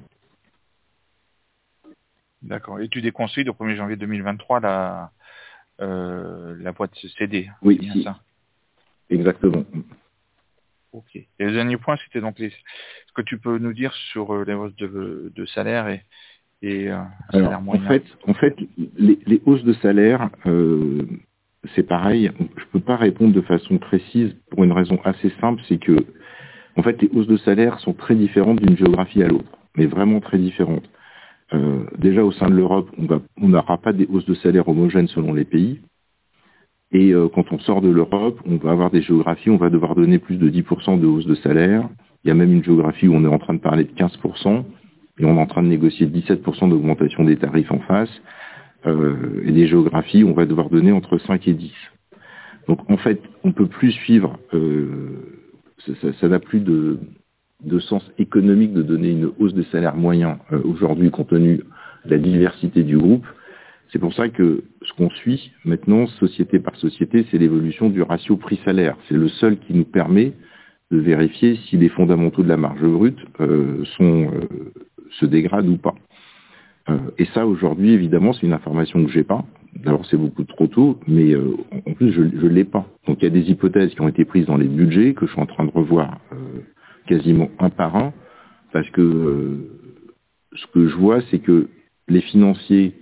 D'accord. Et tu déconstruis au premier janvier deux mille vingt-trois la, euh, la boîte C D. Oui, c'est bien si. ça. Exactement. Ok. Et le dernier point, c'était donc les... ce que tu peux nous dire sur euh, les hausses de, de salaire et, et euh, Alors, salaire moyen. En fait, en fait les, les hausses de salaire, euh, c'est pareil. Je peux pas répondre de façon précise pour une raison assez simple, c'est que en fait, les hausses de salaire sont très différentes d'une géographie à l'autre, mais vraiment très différentes. Euh, déjà, au sein de l'Europe, on va, on n'aura pas des hausses de salaire homogènes selon les pays. Et euh, quand on sort de l'Europe, on va avoir des géographies, on va devoir donner plus de dix pour cent de hausse de salaire. Il y a même une géographie où on est en train de parler de quinze pour cent, et on est en train de négocier dix-sept pour cent d'augmentation des tarifs en face. Euh, et des géographies où on va devoir donner entre cinq et dix. Donc en fait, on ne peut plus suivre, euh, ça, ça, ça n'a plus de, de sens économique de donner une hausse de salaire moyen euh, aujourd'hui compte tenu de la diversité du groupe. C'est pour ça que ce qu'on suit maintenant, société par société, c'est l'évolution du ratio prix-salaire. C'est le seul qui nous permet de vérifier si les fondamentaux de la marge brute euh, sont, euh, se dégradent ou pas. Euh, et ça, aujourd'hui, évidemment, c'est une information que j'ai pas. D'abord, c'est beaucoup trop tôt, mais euh, en plus, je ne l'ai pas. Donc, il y a des hypothèses qui ont été prises dans les budgets que je suis en train de revoir euh, quasiment un par un, parce que euh, ce que je vois, c'est que les financiers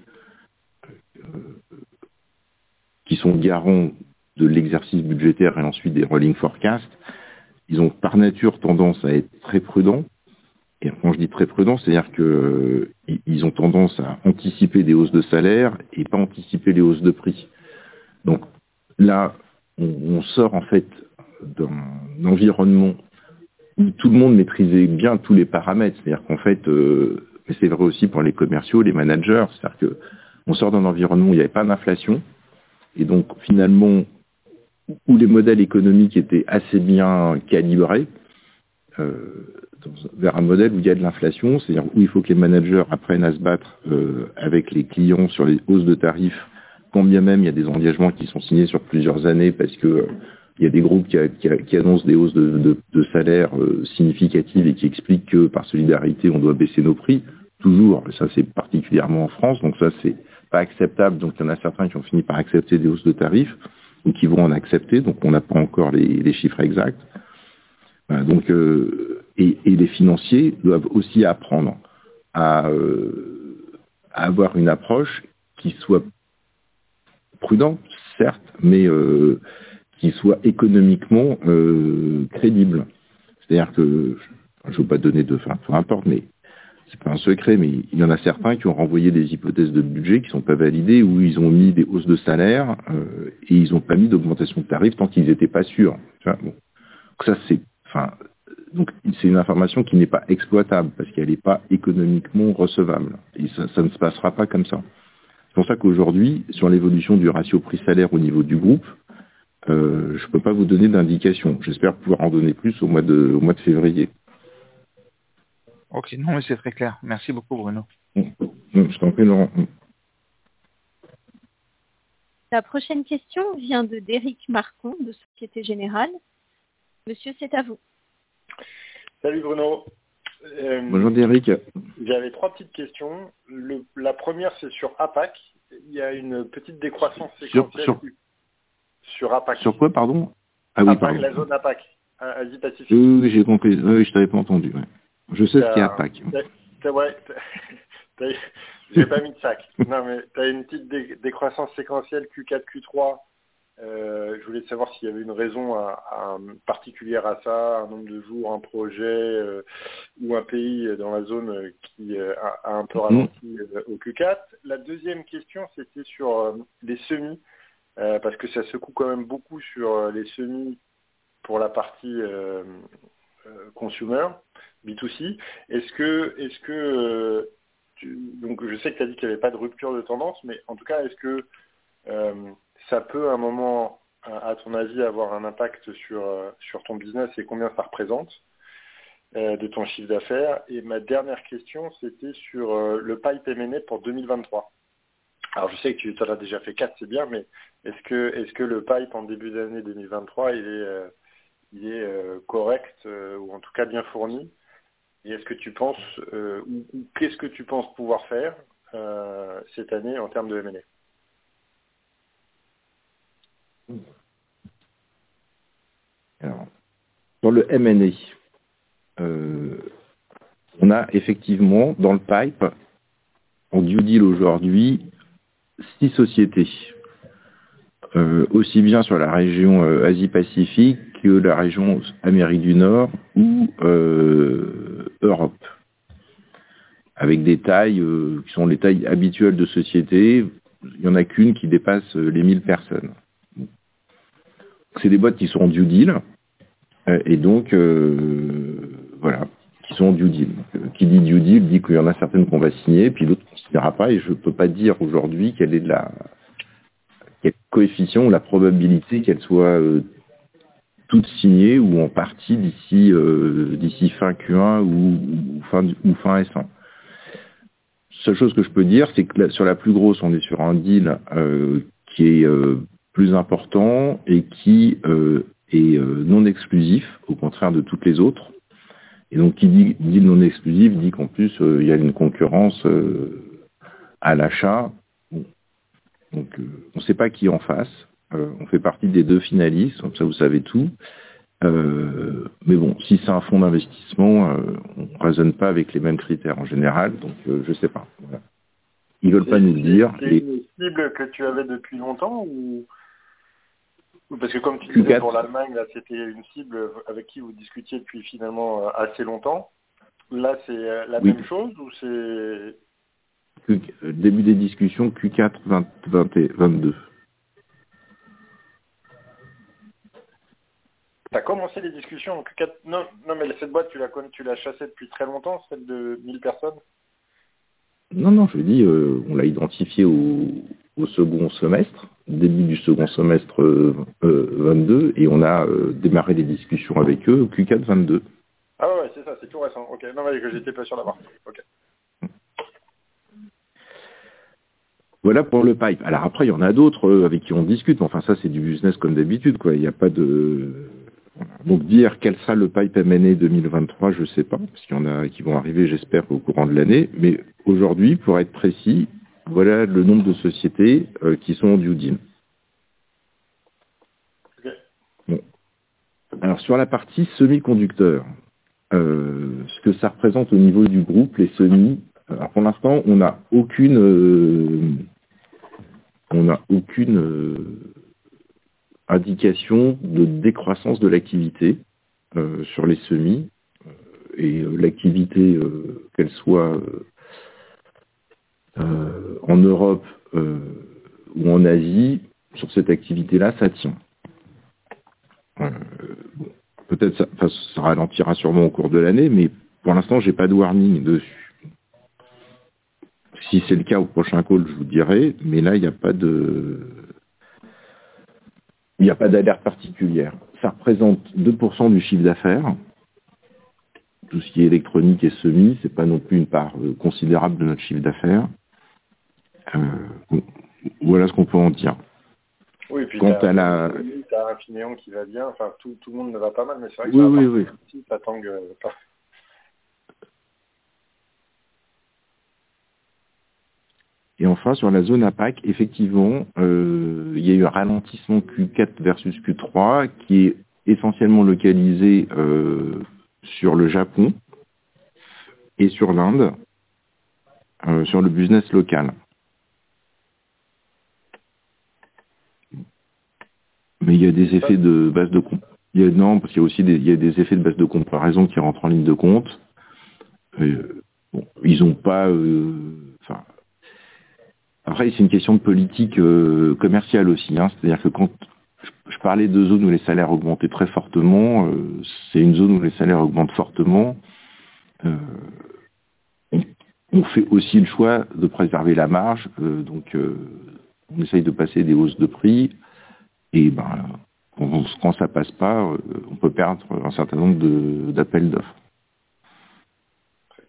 qui sont garants de l'exercice budgétaire et ensuite des rolling forecasts, ils ont par nature tendance à être très prudents. Et quand je dis très prudents, c'est-à-dire que euh, ils ont tendance à anticiper des hausses de salaire et pas anticiper les hausses de prix. Donc là, on, on sort en fait d'un environnement où tout le monde maîtrisait bien tous les paramètres. C'est-à-dire qu'en fait, euh, mais c'est vrai aussi pour les commerciaux, les managers, c'est-à-dire que on sort d'un environnement où il n'y avait pas d'inflation. Et donc, finalement, où les modèles économiques étaient assez bien calibrés, euh, dans, vers un modèle où il y a de l'inflation, c'est-à-dire où il faut que les managers apprennent à se battre euh, avec les clients sur les hausses de tarifs, quand bien même il y a des engagements qui sont signés sur plusieurs années parce que euh, il y a des groupes qui, a, qui, a, qui annoncent des hausses de, de, de salaire euh, significatives et qui expliquent que par solidarité, on doit baisser nos prix. Toujours, ça c'est particulièrement en France, donc ça c'est pas acceptable. Donc il y en a certains qui ont fini par accepter des hausses de tarifs ou qui vont en accepter, donc on n'a pas encore les, les chiffres exacts. Voilà, donc, euh, et, et les financiers doivent aussi apprendre à, euh, à avoir une approche qui soit prudente, certes, mais euh, qui soit économiquement euh, crédible. C'est-à-dire que, je ne veux pas donner de, enfin, peu importe, mais c'est pas un secret, mais il y en a certains qui ont renvoyé des hypothèses de budget qui ne sont pas validées, où ils ont mis des hausses de salaire euh, et ils n'ont pas mis d'augmentation de tarifs tant qu'ils n'étaient pas sûrs. Tu vois, bon. Donc ça, c'est, enfin, donc c'est une information qui n'est pas exploitable parce qu'elle n'est pas économiquement recevable. Et ça, ça ne se passera pas comme ça. C'est pour ça qu'aujourd'hui, sur l'évolution du ratio prix-salaire au niveau du groupe, euh, je ne peux pas vous donner d'indication. J'espère pouvoir en donner plus au mois de, au mois de février. Ok, non mais c'est très clair. Merci beaucoup Bruno. Je t'en prie Laurent. La prochaine question vient de Déric Marcon de Société Générale. Monsieur, c'est à vous. Salut Bruno. Euh, Bonjour Déric. J'avais trois petites questions. Le, la première, c'est sur APAC. Il y a une petite décroissance séquentielle sur, sur, sur APAC. Sur quoi, pardon? Ah oui, APAC, pardon. la zone APAC, Asie-Pacifique. Oui, oui, j'ai compris. Oui, je t'avais pas entendu. Ouais. Je sais ce qu'est APAC. T'as, ouais, t'as, j'ai pas mis de sac. Non, mais tu as une petite dé, décroissance séquentielle Q quatre, Q trois. Euh, je voulais savoir s'il y avait une raison à, à, particulière à ça, un nombre de jours, un projet euh, ou un pays dans la zone qui euh, a, a un peu ralenti euh, au Q quatre. La deuxième question, c'était sur euh, les semis, euh, parce que ça secoue quand même beaucoup sur euh, les semis pour la partie euh, euh, consumer, B deux C. Est-ce que, est-ce que euh, tu, donc je sais que tu as dit qu'il n'y avait pas de rupture de tendance, mais en tout cas, est-ce que euh, ça peut à un moment, à ton avis, avoir un impact sur, sur ton business et combien ça représente? euh, de ton chiffre d'affaires. Et ma dernière question, c'était sur euh, le pipe M and A pour deux mille vingt-trois. Alors je sais que tu en as déjà fait quatre, c'est bien, mais est-ce que est-ce que le pipe en début d'année deux mille vingt-trois, il est euh, il est euh, correct euh, ou en tout cas bien fourni? Et est-ce que tu penses euh, ou, ou qu'est-ce que tu penses pouvoir faire euh, cette année en termes de M and A? Alors, sur le M and A, euh, on a effectivement dans le pipe, en due deal aujourd'hui, six sociétés, euh, aussi bien sur la région euh, Asie-Pacifique que la région Amérique du Nord ou euh, Europe, avec des tailles euh, qui sont les tailles habituelles de sociétés. Il n'y en a qu'une qui dépasse euh, les mille personnes. C'est des boîtes qui sont en due deal, euh, et donc, euh, voilà, qui sont en due deal. Donc, euh, qui dit due deal dit qu'il y en a certaines qu'on va signer, puis d'autres qu'on ne signera pas, et je ne peux pas dire aujourd'hui quelle est de la quel coefficient ou la probabilité qu'elles soient euh, toutes signées ou en partie d'ici euh, d'ici fin Q un ou, ou fin ou fin S un. Seule chose que je peux dire, c'est que la, sur la plus grosse, on est sur un deal euh, qui est euh, plus important et qui euh, est euh, non exclusif, au contraire de toutes les autres. Et donc, qui dit deal non exclusif dit qu'en plus, euh, il y a une concurrence euh, à l'achat. Bon. Donc, euh, on ne sait pas qui en face. Euh, on fait partie des deux finalistes, comme ça vous savez tout. Euh, mais bon, si c'est un fonds d'investissement, euh, on ne raisonne pas avec les mêmes critères en général, donc euh, je ne sais pas. Voilà. Ils ne veulent pas nous le dire. C'est une cible que tu avais depuis longtemps ou parce que comme tu disais pour l'Allemagne, là c'était une cible avec qui vous discutiez depuis finalement assez longtemps. Là c'est la oui. même chose ou c'est début des discussions Q quatre vingt, vingt, vingt-deux. Tu as commencé les discussions en Q quatre. Non, non mais cette boîte, tu l'as tu l'as chassée depuis très longtemps, celle de mille personnes? Non, non, je dis, euh, on l'a identifié au, au second semestre, début du second semestre euh, euh, vingt-deux, et on a euh, démarré les discussions avec eux au Q quatre vingt-deux. Ah ouais, c'est ça, c'est tout récent. Ok, non mais que j'étais pas sur la barre. Ok. Voilà pour le pipe. Alors après, il y en a d'autres euh, avec qui on discute. Enfin, ça, c'est du business comme d'habitude, quoi. Il n'y a pas de... Donc, dire quel sera le pipe M and A deux mille vingt-trois, je ne sais pas, parce qu'il y en a qui vont arriver, j'espère, au courant de l'année. Mais aujourd'hui, pour être précis, voilà le nombre de sociétés euh, qui sont en due deal. Okay. Bon. Alors, sur la partie semi-conducteurs, euh, ce que ça représente au niveau du groupe, les semis, alors pour l'instant, on n'a aucune... Euh, on n'a aucune euh, indication de décroissance de l'activité euh, sur les semis. Et euh, l'activité, euh, qu'elle soit euh, euh, en Europe euh, ou en Asie, sur cette activité-là, ça tient. Euh, bon, peut-être ça, enfin, ça ralentira sûrement au cours de l'année, mais pour l'instant, j'ai pas de warning dessus. Si c'est le cas au prochain call, je vous dirai, mais là, il n'y a pas de... Il n'y a pas d'alerte particulière. Ça représente deux pour cent du chiffre d'affaires. Tout ce qui est électronique et semi, c'est pas non plus une part euh, considérable de notre chiffre d'affaires. Euh, bon, voilà ce qu'on peut en dire. Oui, puis quant t'as, à la... t'as Infineon qui va bien, enfin tout, tout le monde ne va pas mal, mais c'est vrai que oui, ça oui, oui. oui. Ça tangue pas. Et enfin, sur la zone APAC, effectivement, euh, il y a eu un ralentissement Q quatre versus Q trois qui est essentiellement localisé euh, sur le Japon et sur l'Inde, euh, sur le business local. Mais il y a des effets de base de compte. Il y a, non, parce qu'il y a aussi des, il y a des effets de base de comparaison qui rentrent en ligne de compte. Euh, bon, ils n'ont pas... Euh, enfin, après, c'est une question de politique euh, commerciale aussi. Hein, c'est-à-dire que quand je, je parlais de zones où les salaires augmentaient très fortement, euh, c'est une zone où les salaires augmentent fortement. Euh, on, on fait aussi le choix de préserver la marge. Euh, donc, euh, on essaye de passer des hausses de prix. Et ben, quand, quand ça passe pas, on peut perdre un certain nombre de, d'appels d'offres.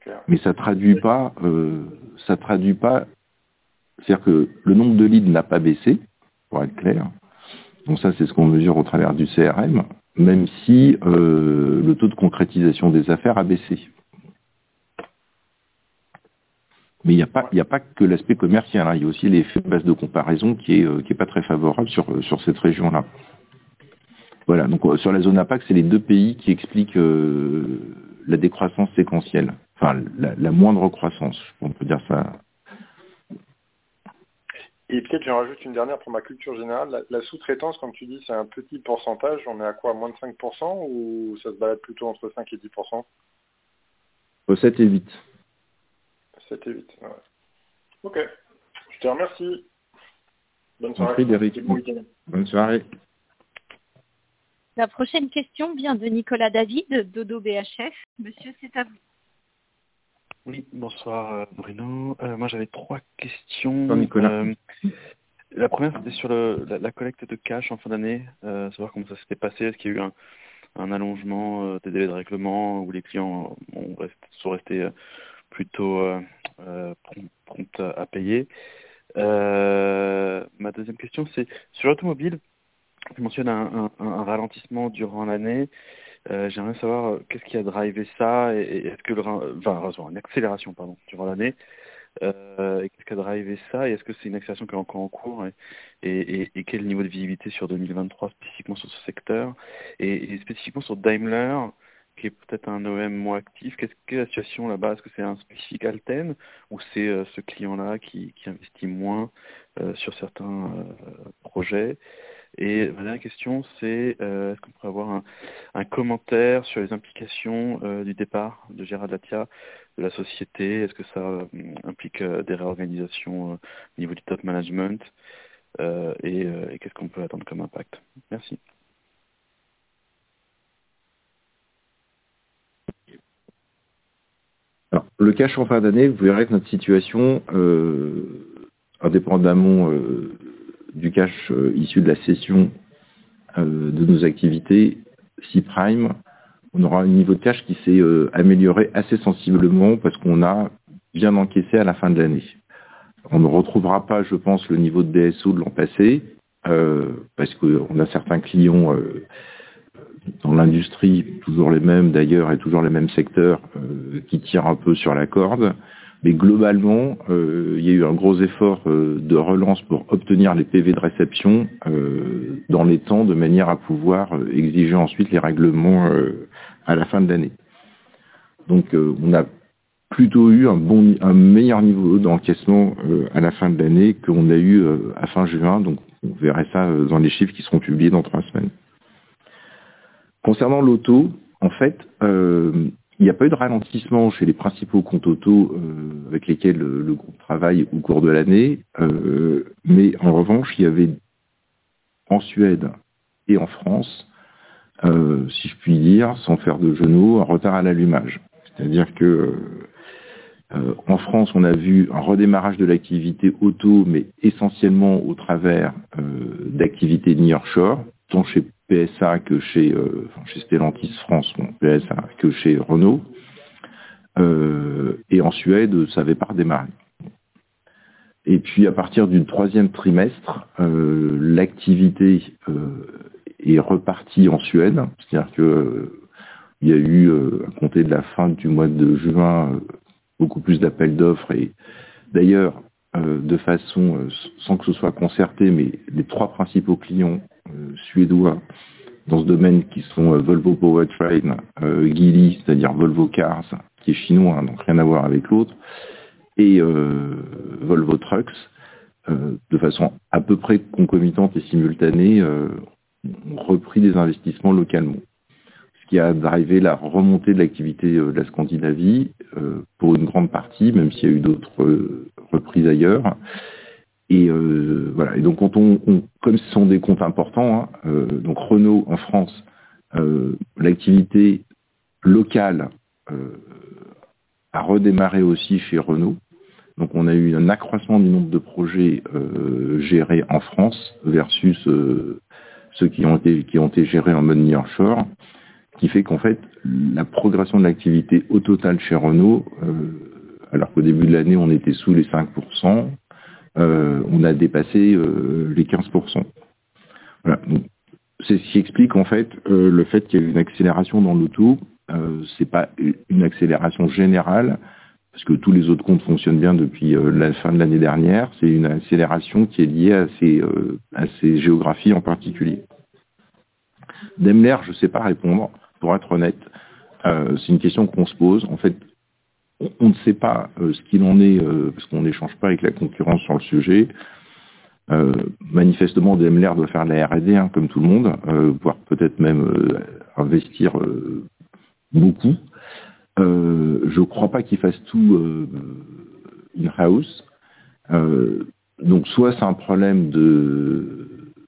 clair. Mais ça traduit pas, euh, ça traduit pas, c'est-à-dire que le nombre de leads n'a pas baissé, pour être clair. Donc ça, c'est ce qu'on mesure au travers du C R M, même si euh, le taux de concrétisation des affaires a baissé. Mais il n'y a pas, il n'y a pas que l'aspect commercial, hein. Il y a aussi l'effet de base de comparaison qui est, euh, qui est pas très favorable sur, sur cette région-là. Voilà, donc euh, sur la zone APAC, c'est les deux pays qui expliquent euh, la décroissance séquentielle, enfin la, la moindre croissance, on peut dire ça. Et peut-être j'en rajoute une dernière pour ma culture générale. La, la sous-traitance, comme tu dis, c'est un petit pourcentage. On est à quoi, moins de cinq pour cent ou ça se balade plutôt entre cinq et dix pour cent? sept et huit. sept et huit, ouais. Ok, je te remercie. Bonne soirée. Frédéric. Bon week-end. Bonne soirée. La prochaine question vient de Nicolas David, d'Odo B H F. Monsieur, c'est à vous. Oui, bonsoir euh, Bruno. Euh, moi j'avais trois questions. Bonsoir Nicolas. Euh, la première c'était sur le, la, la collecte de cash en fin d'année, euh, savoir comment ça s'était passé, est-ce qu'il y a eu un, un allongement euh, des délais de règlement où les clients ont rest, sont restés euh, plutôt euh, euh, prompt, prompt à, à payer. Euh, ma deuxième question c'est sur l'automobile, tu mentionnes un, un, un ralentissement durant l'année. Euh, j'aimerais savoir euh, qu'est-ce qui a drivé ça et, et est-ce que le enfin une accélération pardon durant l'année euh, et qu'est-ce qui a drivé ça et est-ce que c'est une accélération qui est encore en cours et, et, et, et quel niveau de visibilité sur deux mille vingt-trois spécifiquement sur ce secteur et, et spécifiquement sur Daimler qui est peut-être un O M moins actif. Qu'est-ce que la situation là-bas? Est-ce que c'est un spécifique Alten ou c'est euh, ce client-là qui, qui investit moins euh, sur certains euh, projets? Et ma dernière question, c'est euh, est-ce qu'on pourrait avoir un, un commentaire sur les implications euh, du départ de Gérard Latia de la société? Est-ce que ça euh, implique euh, des réorganisations euh, au niveau du top management euh, et, euh, et qu'est-ce qu'on peut attendre comme impact? Merci. Alors, le cash en fin d'année, vous verrez que notre situation, euh, indépendamment euh, du cash euh, issu de la cession euh, de nos activités, C-Prime, on aura un niveau de cash qui s'est euh, amélioré assez sensiblement parce qu'on a bien encaissé à la fin de l'année. On ne retrouvera pas, je pense, le niveau de D S O de l'an passé, euh, parce qu'on a certains clients euh, dans l'industrie, toujours les mêmes d'ailleurs, et toujours les mêmes secteurs, euh, qui tirent un peu sur la corde. Mais globalement, euh, il y a eu un gros effort euh, de relance pour obtenir les P V de réception euh, dans les temps, de manière à pouvoir euh, exiger ensuite les règlements euh, à la fin de l'année. Donc euh, on a plutôt eu un, bon, un meilleur niveau d'encaissement euh, à la fin de l'année qu'on a eu euh, à fin juin. Donc on verrait ça euh, dans les chiffres qui seront publiés dans trois semaines. Concernant l'auto, en fait, euh, il n'y a pas eu de ralentissement chez les principaux comptes auto euh, avec lesquels le, le groupe travaille au cours de l'année, euh, mais en revanche, il y avait en Suède et en France, euh, si je puis dire, sans faire de jeu de mots, un retard à l'allumage. C'est-à-dire que euh, euh, en France, on a vu un redémarrage de l'activité auto, mais essentiellement au travers euh, d'activités de nearshore, tant chez P S A que chez, euh, enfin, chez Stellantis France, bon, P S A que chez Renault. Euh, et en Suède, ça n'avait pas redémarré. Et puis à partir du troisième trimestre, euh, l'activité euh, est repartie en Suède. C'est-à-dire que euh, il y a eu, euh, à compter de la fin du mois de juin, euh, beaucoup plus d'appels d'offres. Et d'ailleurs, euh, de façon, euh, sans que ce soit concerté, mais les trois principaux clients euh, suédois dans ce domaine qui sont euh, Volvo Powertrain, euh, Geely, c'est-à-dire Volvo Cars, qui est chinois, hein, donc rien à voir avec l'autre, et euh, Volvo Trucks, euh, de façon à peu près concomitante et simultanée, euh, ont repris des investissements localement. Ce qui a drivé la remontée de l'activité euh, de la Scandinavie, euh, pour une grande partie, même s'il y a eu d'autres euh, reprises ailleurs. Et euh, voilà. Et donc, quand on, on, comme ce sont des comptes importants, hein, euh, donc Renault en France, euh, l'activité locale euh, a redémarré aussi chez Renault. Donc, on a eu un accroissement du nombre de projets euh, gérés en France versus euh, ceux qui ont été qui ont été gérés en mode nearshore. qui fait qu'en fait, la progression de l'activité au total chez Renault, euh, alors qu'au début de l'année, on était sous les cinq pour cent, euh, on a dépassé euh, les quinze pour cent. Voilà. Donc, c'est ce qui explique en fait euh, le fait qu'il y a eu une accélération dans l'auto. Euh, c'est pas une accélération générale, parce que tous les autres comptes fonctionnent bien depuis euh, la fin de l'année dernière. C'est une accélération qui est liée à ces, euh, à ces géographies en particulier. Daimler, je ne sais pas répondre, pour être honnête. Euh, c'est une question qu'on se pose. En fait, on, on ne sait pas euh, ce qu'il en est, euh, parce qu'on n'échange pas avec la concurrence sur le sujet. Euh, manifestement, Daimler doit faire de la R et D, hein, comme tout le monde, euh, voire peut-être même euh, investir euh, beaucoup. Euh, je ne crois pas qu'il fasse tout euh, in-house. Euh, donc, soit c'est un problème de,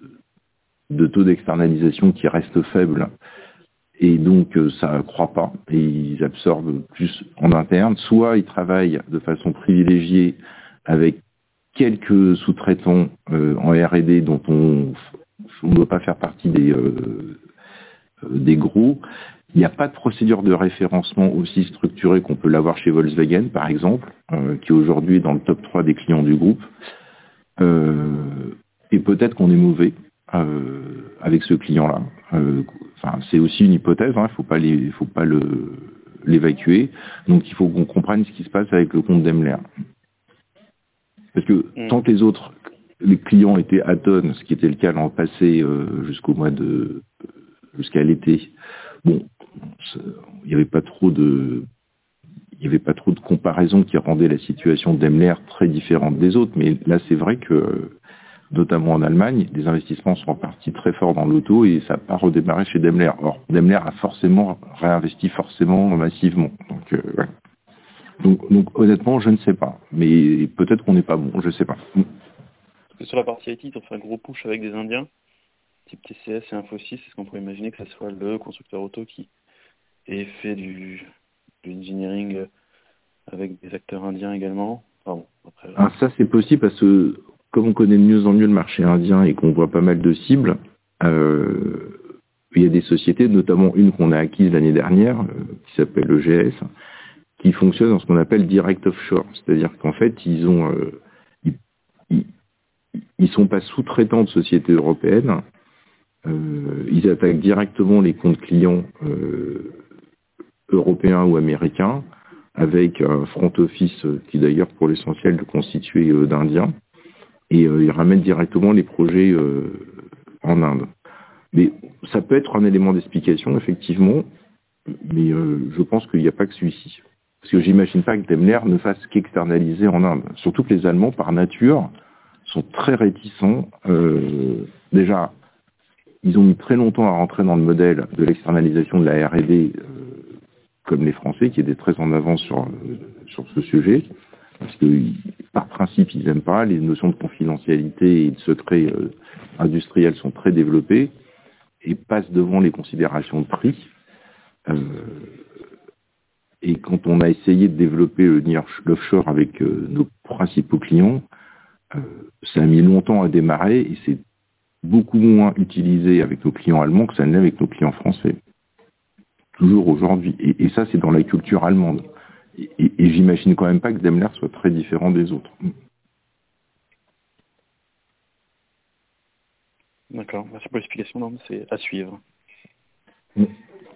de taux d'externalisation qui reste faible, et donc euh, ça ne croît pas, et ils absorbent plus en interne, soit ils travaillent de façon privilégiée avec quelques sous-traitants euh, en R et D dont on ne doit pas faire partie des, euh, des gros. Il n'y a pas de procédure de référencement aussi structurée qu'on peut l'avoir chez Volkswagen, par exemple, euh, qui aujourd'hui est dans le top trois des clients du groupe. Euh, et peut-être qu'on est mauvais euh, avec ce client-là. Euh, enfin, c'est aussi une hypothèse, il hein, ne faut pas, les, faut pas le, l'évacuer. Donc il faut qu'on comprenne ce qui se passe avec le compte Daimler. Parce que mmh. tant que les autres, les clients étaient Aton, ce qui était le cas l'an passé euh, jusqu'au mois de, jusqu'à l'été, bon, il n'y avait pas trop de, il n'y avait pas trop de comparaisons qui rendaient la situation de Daimler très différente des autres. Mais là, c'est vrai que, notamment en Allemagne, les investissements sont repartis très fort dans l'auto et ça n'a pas redémarré chez Daimler. Or, Daimler a forcément réinvesti forcément massivement. Donc, euh, ouais. Donc, donc, honnêtement, je ne sais pas. Mais peut-être qu'on n'est pas bon, je ne sais pas. Parce que sur la partie I T, ils ont fait un gros push avec des Indiens, type T C S et Infosys. Est-ce qu'on pourrait imaginer que ce soit le constructeur auto qui ait fait du, du engineering avec des acteurs indiens également? Enfin bon, après, ah, ça, c'est possible parce que, comme on connaît de mieux en mieux le marché indien et qu'on voit pas mal de cibles, euh, il y a des sociétés, notamment une qu'on a acquise l'année dernière, euh, qui s'appelle E G S, qui fonctionne dans ce qu'on appelle direct offshore. C'est-à-dire qu'en fait, ils ont, euh, ils, ils, ils sont pas sous-traitants de sociétés européennes. Euh, ils attaquent directement les comptes clients euh, européens ou américains avec un front office qui d'ailleurs pour l'essentiel est constitué euh, d'Indiens. Et euh, ils ramènent directement les projets euh, en Inde. Mais ça peut être un élément d'explication, effectivement, mais euh, je pense qu'il n'y a pas que celui-ci. Parce que j'imagine pas que Daimler ne fasse qu'externaliser en Inde. Surtout que les Allemands, par nature, sont très réticents. Euh, déjà, ils ont mis très longtemps à rentrer dans le modèle de l'externalisation de la R et D, euh, comme les Français, qui étaient très en avance sur, euh, sur ce sujet. Parce que, par principe, ils n'aiment pas. Les notions de confidentialité et de secret euh, industriel sont très développées et passent devant les considérations de prix. Euh, Et quand on a essayé de développer l'offshore avec euh, nos principaux clients, euh, ça a mis longtemps à démarrer et c'est beaucoup moins utilisé avec nos clients allemands que ça ne l'est avec nos clients français. Toujours aujourd'hui. Et, et ça, c'est dans la culture allemande. Et, et, et j'imagine quand même pas que Daimler soit très différent des autres. D'accord. Merci pour l'explication. Non, c'est à suivre. Mmh.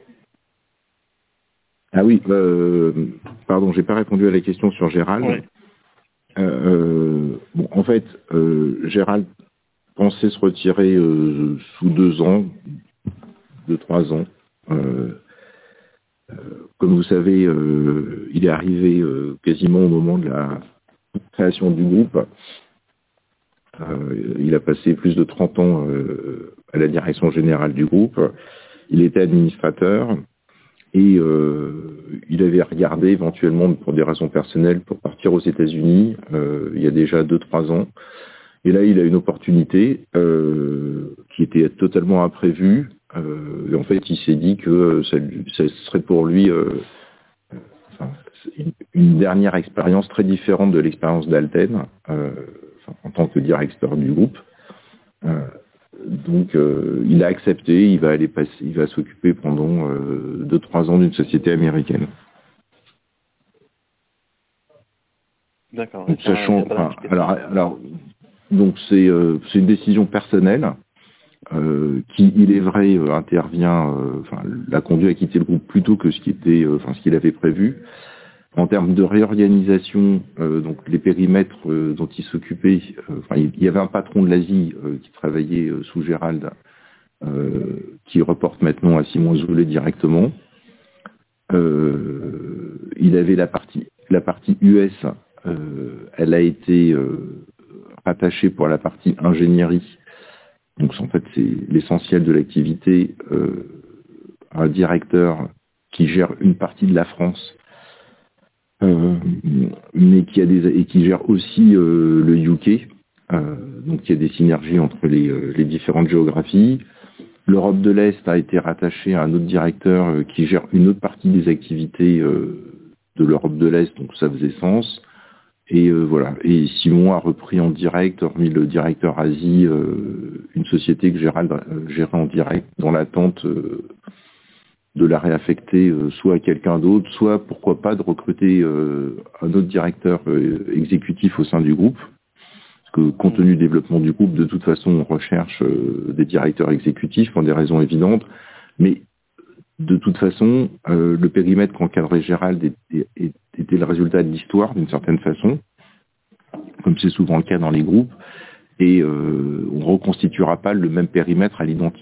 Ah oui, euh, pardon, j'ai pas répondu à la question sur Gérald. Ouais. Euh, bon, en fait, euh, Gérald pensait se retirer euh, sous deux ans, deux, trois ans. Euh, euh, comme vous savez, euh, il est arrivé euh, quasiment au moment de la création du groupe. Euh, il a passé plus de trente ans euh, à la direction générale du groupe. Il était administrateur. Et euh, il avait regardé éventuellement, pour des raisons personnelles, pour partir aux États-Unis euh, il y a déjà deux trois ans. Et là, il a une opportunité euh, qui était totalement imprévue. Euh, et en fait, il s'est dit que ça, ça serait pour lui euh, enfin, une, une dernière expérience très différente de l'expérience d'Alten euh, enfin, en tant que directeur du groupe. Euh, donc euh, il a accepté, il va aller passer, il va s'occuper pendant euh, deux trois ans d'une société américaine. D'accord. Donc, Et ça, sachant, il y a pas enfin, d'implication. alors, alors, donc c'est euh, c'est une décision personnelle euh, qui, il est vrai, euh, intervient, euh, enfin, l'a conduit à quitter le groupe plus tôt que ce qui était, euh, enfin, ce qu'il avait prévu. En termes de réorganisation, euh, donc les périmètres euh, dont il s'occupait, euh, enfin, il y avait un patron de l'Asie euh, qui travaillait euh, sous Gérald, euh, qui reporte maintenant à Simon Azoulay directement. Euh, il avait la partie, la partie U S, euh, elle a été euh, rattachée pour la partie ingénierie. Donc en fait c'est l'essentiel de l'activité, euh, un directeur qui gère une partie de la France, euh, mais qui a des et qui gère aussi euh, le U K. Euh, donc il y a des synergies entre les, euh, les différentes géographies. L'Europe de l'Est a été rattachée à un autre directeur euh, qui gère une autre partie des activités euh, de l'Europe de l'Est, donc ça faisait sens. Et euh, voilà. Et Simon a repris en direct, hormis le directeur Asie, euh, une société que Gérald euh, gérait en direct dans l'attente euh, de la réaffecter euh, soit à quelqu'un d'autre, soit pourquoi pas de recruter euh, un autre directeur euh, exécutif au sein du groupe. Parce que compte tenu du développement du groupe, de toute façon, on recherche euh, des directeurs exécutifs pour des raisons évidentes. Mais de toute façon, euh, le périmètre qu'encadrait Gérald était, était le résultat de l'histoire, d'une certaine façon, comme c'est souvent le cas dans les groupes, et euh, on ne reconstituera pas le même périmètre à l'identique.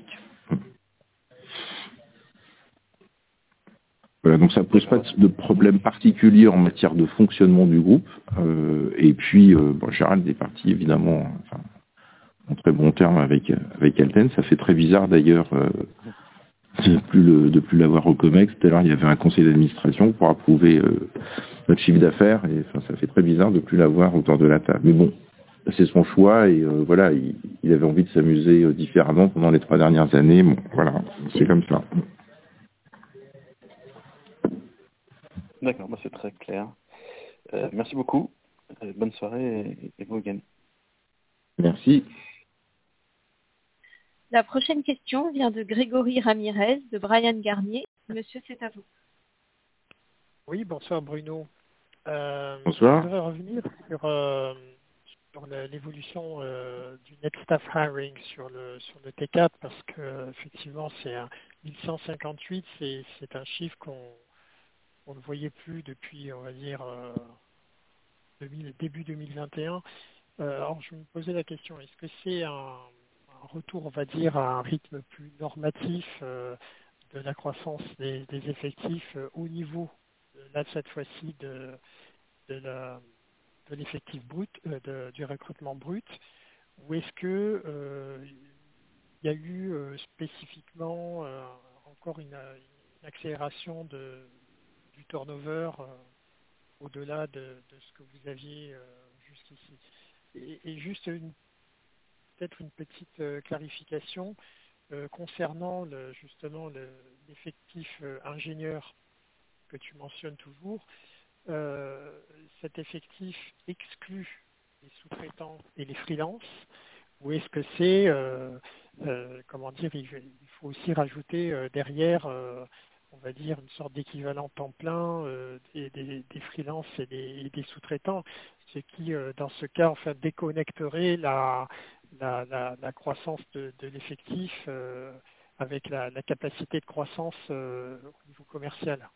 Voilà, donc ça ne pose pas de, de problème particulier en matière de fonctionnement du groupe. Euh, et puis, euh, bon, Gérald est parti évidemment enfin, en très bon terme avec, avec Alten. Ça fait très bizarre d'ailleurs euh, de plus le, de plus l'avoir au COMEX. Tout à l'heure, il y avait un conseil d'administration pour approuver euh, notre chiffre d'affaires. Et enfin, ça fait très bizarre de plus l'avoir autour de la table. Mais bon, c'est son choix et euh, voilà, il, il avait envie de s'amuser euh, différemment pendant les trois dernières années. Bon, voilà, c'est comme ça. D'accord, bah c'est très clair. Euh, merci beaucoup. Euh, bonne soirée et, et bon week-end. Merci. La prochaine question vient de Grégory Ramirez, de Brian Garnier. Monsieur, c'est à vous. Oui, bonsoir Bruno. Euh, Bonsoir. Je voudrais revenir sur, euh, sur le- l'évolution euh, du net staff hiring sur le sur le T quatre parce que effectivement c'est un mille cent cinquante-huit, c'est c'est un chiffre qu'on on ne voyait plus depuis, on va dire, euh, deux mille début deux mille vingt et un. Euh, alors je me posais la question, est-ce que c'est un, un retour, on va dire, à un rythme plus normatif euh, de la croissance des, des effectifs euh, au niveau, euh, là cette fois-ci, de, de, la, de l'effectif brut, euh, de- du recrutement brut, ou est-ce que euh, il y a eu euh, spécifiquement euh, encore une, une accélération de, du turnover euh, au-delà de, de ce que vous aviez euh, jusqu'ici. Et, et juste une, peut-être une petite euh, clarification euh, concernant le, justement le, l'effectif euh, ingénieur que tu mentionnes toujours. Euh, cet effectif exclut les sous-traitants et les freelances, ou est-ce que c'est, euh, euh, comment dire, il, il faut aussi rajouter euh, derrière, euh, on va dire, une sorte d'équivalent temps plein euh, des, des, des freelances et des, et des sous-traitants, ce qui, euh, dans ce cas, en fait, déconnecterait la, la, la, la croissance de, de l'effectif euh, avec la, la capacité de croissance euh, au niveau commercial.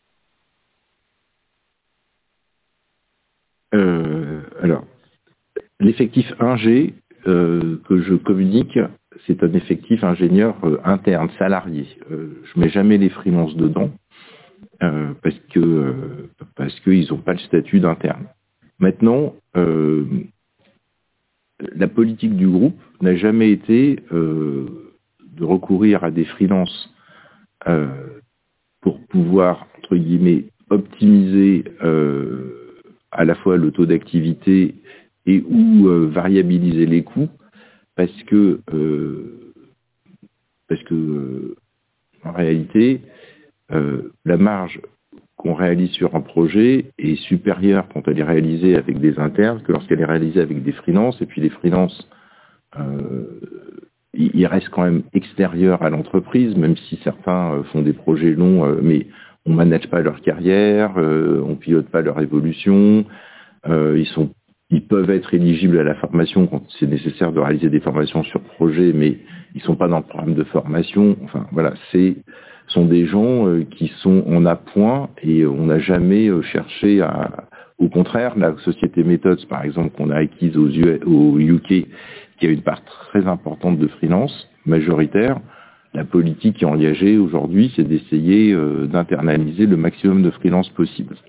Euh, alors, l'effectif ingé euh, que je communique, c'est un effectif ingénieur euh, interne, salarié. Euh, je mets jamais les freelances dedans euh, parce que euh, parce qu'ils n'ont pas le statut d'interne. Maintenant, euh, la politique du groupe n'a jamais été euh, de recourir à des freelances euh, pour pouvoir, entre guillemets, optimiser euh, à la fois le taux d'activité et ou euh, variabiliser les coûts, parce que euh, parce que euh, en réalité, euh, la marge qu'on réalise sur un projet est supérieure quand elle est réalisée avec des internes que lorsqu'elle est réalisée avec des freelances, et puis les freelances, euh, il reste quand même extérieur à l'entreprise, même si certains euh, font des projets longs, euh, mais on manage pas leur carrière, euh, on pilote pas leur évolution, euh, ils sont, ils peuvent être éligibles à la formation quand c'est nécessaire de réaliser des formations sur projet, mais ils sont pas dans le programme de formation. Enfin voilà, c'est sont des gens euh, qui sont en appoint et on n'a jamais euh, cherché à. Au contraire, la société Methods, par exemple, qu'on a acquise aux U- au U K, qui a une part très importante de freelance, majoritaire, la politique qui est engagée aujourd'hui, c'est d'essayer euh, d'internaliser le maximum de freelance possible.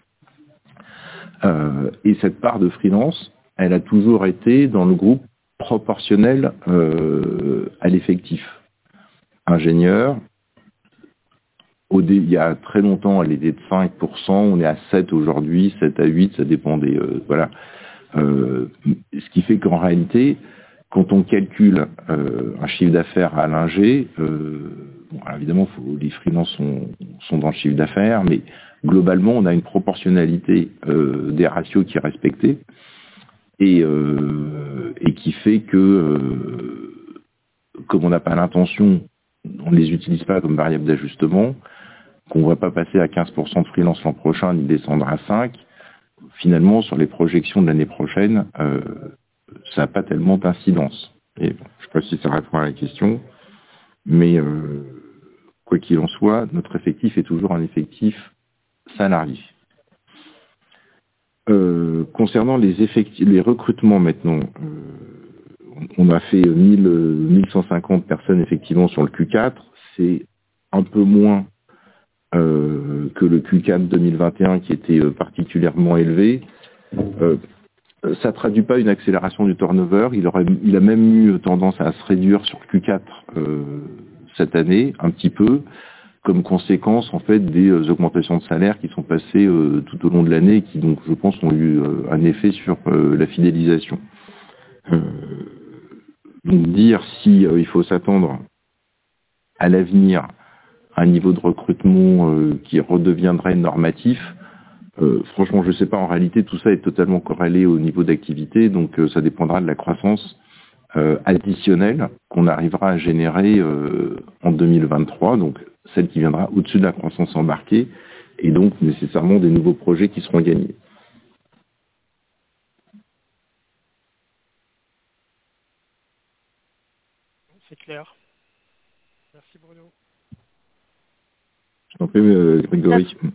Euh, et cette part de freelance, elle a toujours été dans le groupe proportionnel euh, à l'effectif. Ingénieur, Au dé, il y a très longtemps, elle était de cinq pour cent, on est à sept aujourd'hui, sept à huit, ça dépend des... Euh, voilà. Euh, ce qui fait qu'en réalité, quand on calcule euh, un chiffre d'affaires à l'ingé, euh, bon, alors évidemment, faut, les freelances sont, sont dans le chiffre d'affaires, mais globalement, on a une proportionnalité euh, des ratios qui est respectée et, euh, et qui fait que, euh, comme on n'a pas l'intention, on ne les utilise pas comme variable d'ajustement, qu'on ne va pas passer à quinze pour cent de freelance l'an prochain, ni descendre à cinq, finalement, sur les projections de l'année prochaine, euh, ça n'a pas tellement d'incidence. Et bon, je ne sais pas si ça répond à la question, mais euh, quoi qu'il en soit, notre effectif est toujours un effectif salarié. Euh, concernant les, effectifs, les recrutements maintenant, euh, on a fait mille cent cinquante personnes effectivement sur le Q quatre, c'est un peu moins Euh, que le Q quatre deux mille vingt et un qui était euh, particulièrement élevé. Euh, ça ne traduit pas une accélération du turnover. Il, aurait, il a même eu tendance à se réduire sur le Q quatre euh, cette année, un petit peu, comme conséquence en fait des euh, augmentations de salaire qui sont passées euh, tout au long de l'année et qui donc je pense ont eu euh, un effet sur euh, la fidélisation. Euh, donc dire si euh, il faut s'attendre à l'avenir un niveau de recrutement euh, qui redeviendrait normatif, euh, franchement, je ne sais pas. En réalité, tout ça est totalement corrélé au niveau d'activité, donc euh, ça dépendra de la croissance euh, additionnelle qu'on arrivera à générer euh, en deux mille vingt-trois, donc celle qui viendra au-dessus de la croissance embarquée, et donc nécessairement des nouveaux projets qui seront gagnés. C'est clair. Merci Bruno. Je t'en prie, euh, Grégory. La...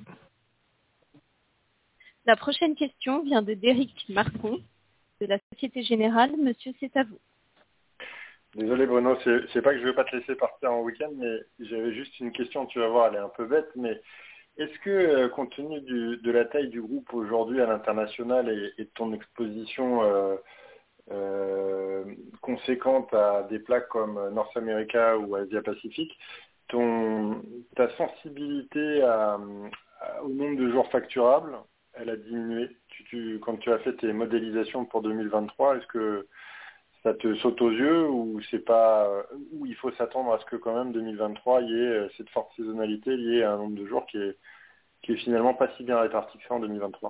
La prochaine question vient de Déric Marcon, de la Société Générale. Monsieur, c'est à vous. Désolé Bruno, c'est, c'est pas que je veux pas te laisser partir en week-end, mais j'avais juste une question, tu vas voir, elle est un peu bête, mais est-ce que, euh, compte tenu du, de la taille du groupe aujourd'hui à l'international et, et de ton exposition euh, euh, conséquente à des plaques comme North America ou Asia-Pacifique, ton, ta sensibilité à, à, au nombre de jours facturables, elle a diminué tu, tu, quand tu as fait tes modélisations pour deux mille vingt-trois, est-ce que ça te saute aux yeux ou c'est pas ou il faut s'attendre à ce que quand même deux mille vingt-trois il y ait cette forte saisonnalité liée à un nombre de jours qui est, qui est finalement pas si bien réparti que ça en deux mille vingt-trois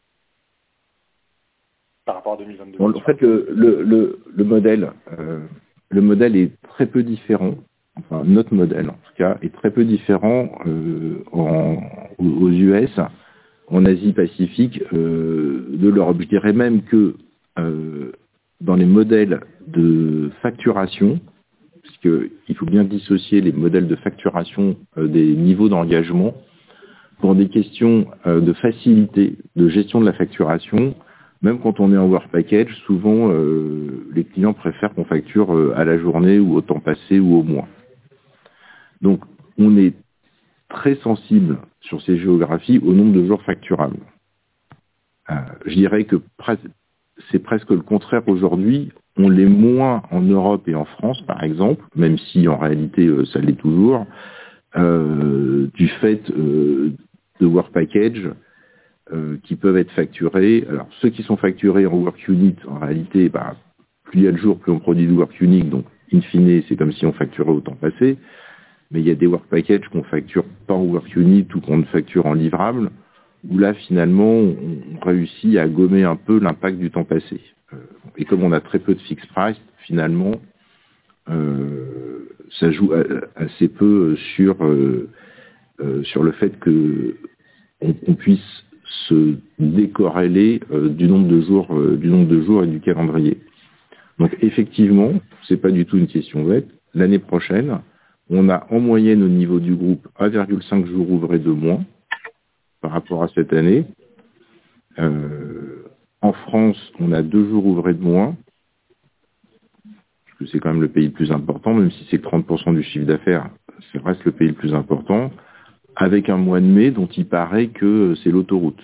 par rapport à deux mille vingt-deux. Bon, en fait, le, le, le, le modèle, euh, le modèle est très peu différent. Enfin, notre modèle, en tout cas, est très peu différent euh, en, aux U S, en Asie-Pacifique, euh, de l'Europe. Je dirais même que euh, dans les modèles de facturation, puisqu'il faut bien dissocier les modèles de facturation euh, des niveaux d'engagement, pour des questions euh, de facilité de gestion de la facturation, même quand on est en work package, souvent euh, les clients préfèrent qu'on facture euh, à la journée ou au temps passé ou au mois. Donc, on est très sensible sur ces géographies au nombre de jours facturables. Euh, je dirais que pres- c'est presque le contraire aujourd'hui. On l'est moins en Europe et en France, par exemple, même si en réalité euh, ça l'est toujours, euh, du fait euh, de work package euh, qui peuvent être facturés. Alors, ceux qui sont facturés en work unit, en réalité, bah, plus il y a de jours, plus on produit de work unique, donc in fine, c'est comme si on facturait au temps passé. Mais il y a des work packages qu'on facture pas en work unit ou qu'on facture en livrable, où là, finalement, on réussit à gommer un peu l'impact du temps passé. Euh, et comme on a très peu de fixed price, finalement, euh, ça joue assez peu sur, euh, euh, sur le fait que on, on puisse se décorréler euh, du nombre de jours, euh, du nombre de jours et du calendrier. Donc effectivement, c'est pas du tout une question bête. L'année prochaine, on a en moyenne au niveau du groupe un virgule cinq jours ouvrés de moins par rapport à cette année. Euh, en France, on a deux jours ouvrés de moins, parce que c'est quand même le pays le plus important, même si c'est que trente pour cent du chiffre d'affaires, ça reste le pays le plus important, avec un mois de mai dont il paraît que c'est l'autoroute.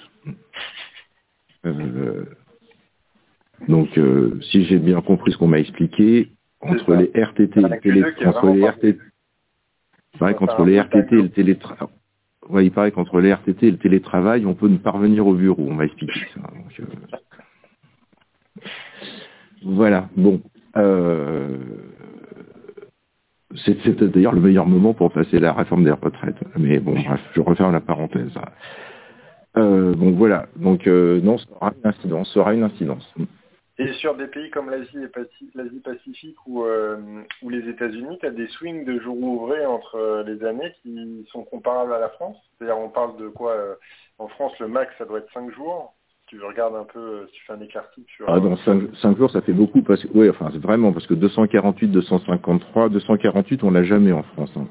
Euh, donc, euh, si j'ai bien compris ce qu'on m'a expliqué, entre les R T T et le télé, entre les R T T, il paraît qu'entre les R T T et le télétravail, ouais, il paraît qu'entre les R T T et le télétravail, on peut ne pas revenir au bureau. On m'a expliqué ça. Donc, euh... Voilà. Bon. Euh... C'est, c'est d'ailleurs le meilleur moment pour passer la réforme des retraites. Mais bon, bref, je referme la parenthèse. Euh, bon, voilà. Donc, euh, non, ça aura une incidence. Ça aura une incidence. Et sur des pays comme l'Asie et Paci- l'Asie Pacifique ou, euh, ou les États-Unis, tu as des swings de jours ouvrés entre les années qui sont comparables à la France. C'est-à-dire, on parle de quoi euh, en France, le max, ça doit être cinq jours. Si tu regardes un peu, si tu fais un écart type sur... Ah, dans cinq jours, ça fait beaucoup. Parce que, oui, enfin, c'est vraiment, parce que deux cent quarante-huit, deux cent cinquante-trois, deux cent quarante-huit, on l'a jamais en France. Hein.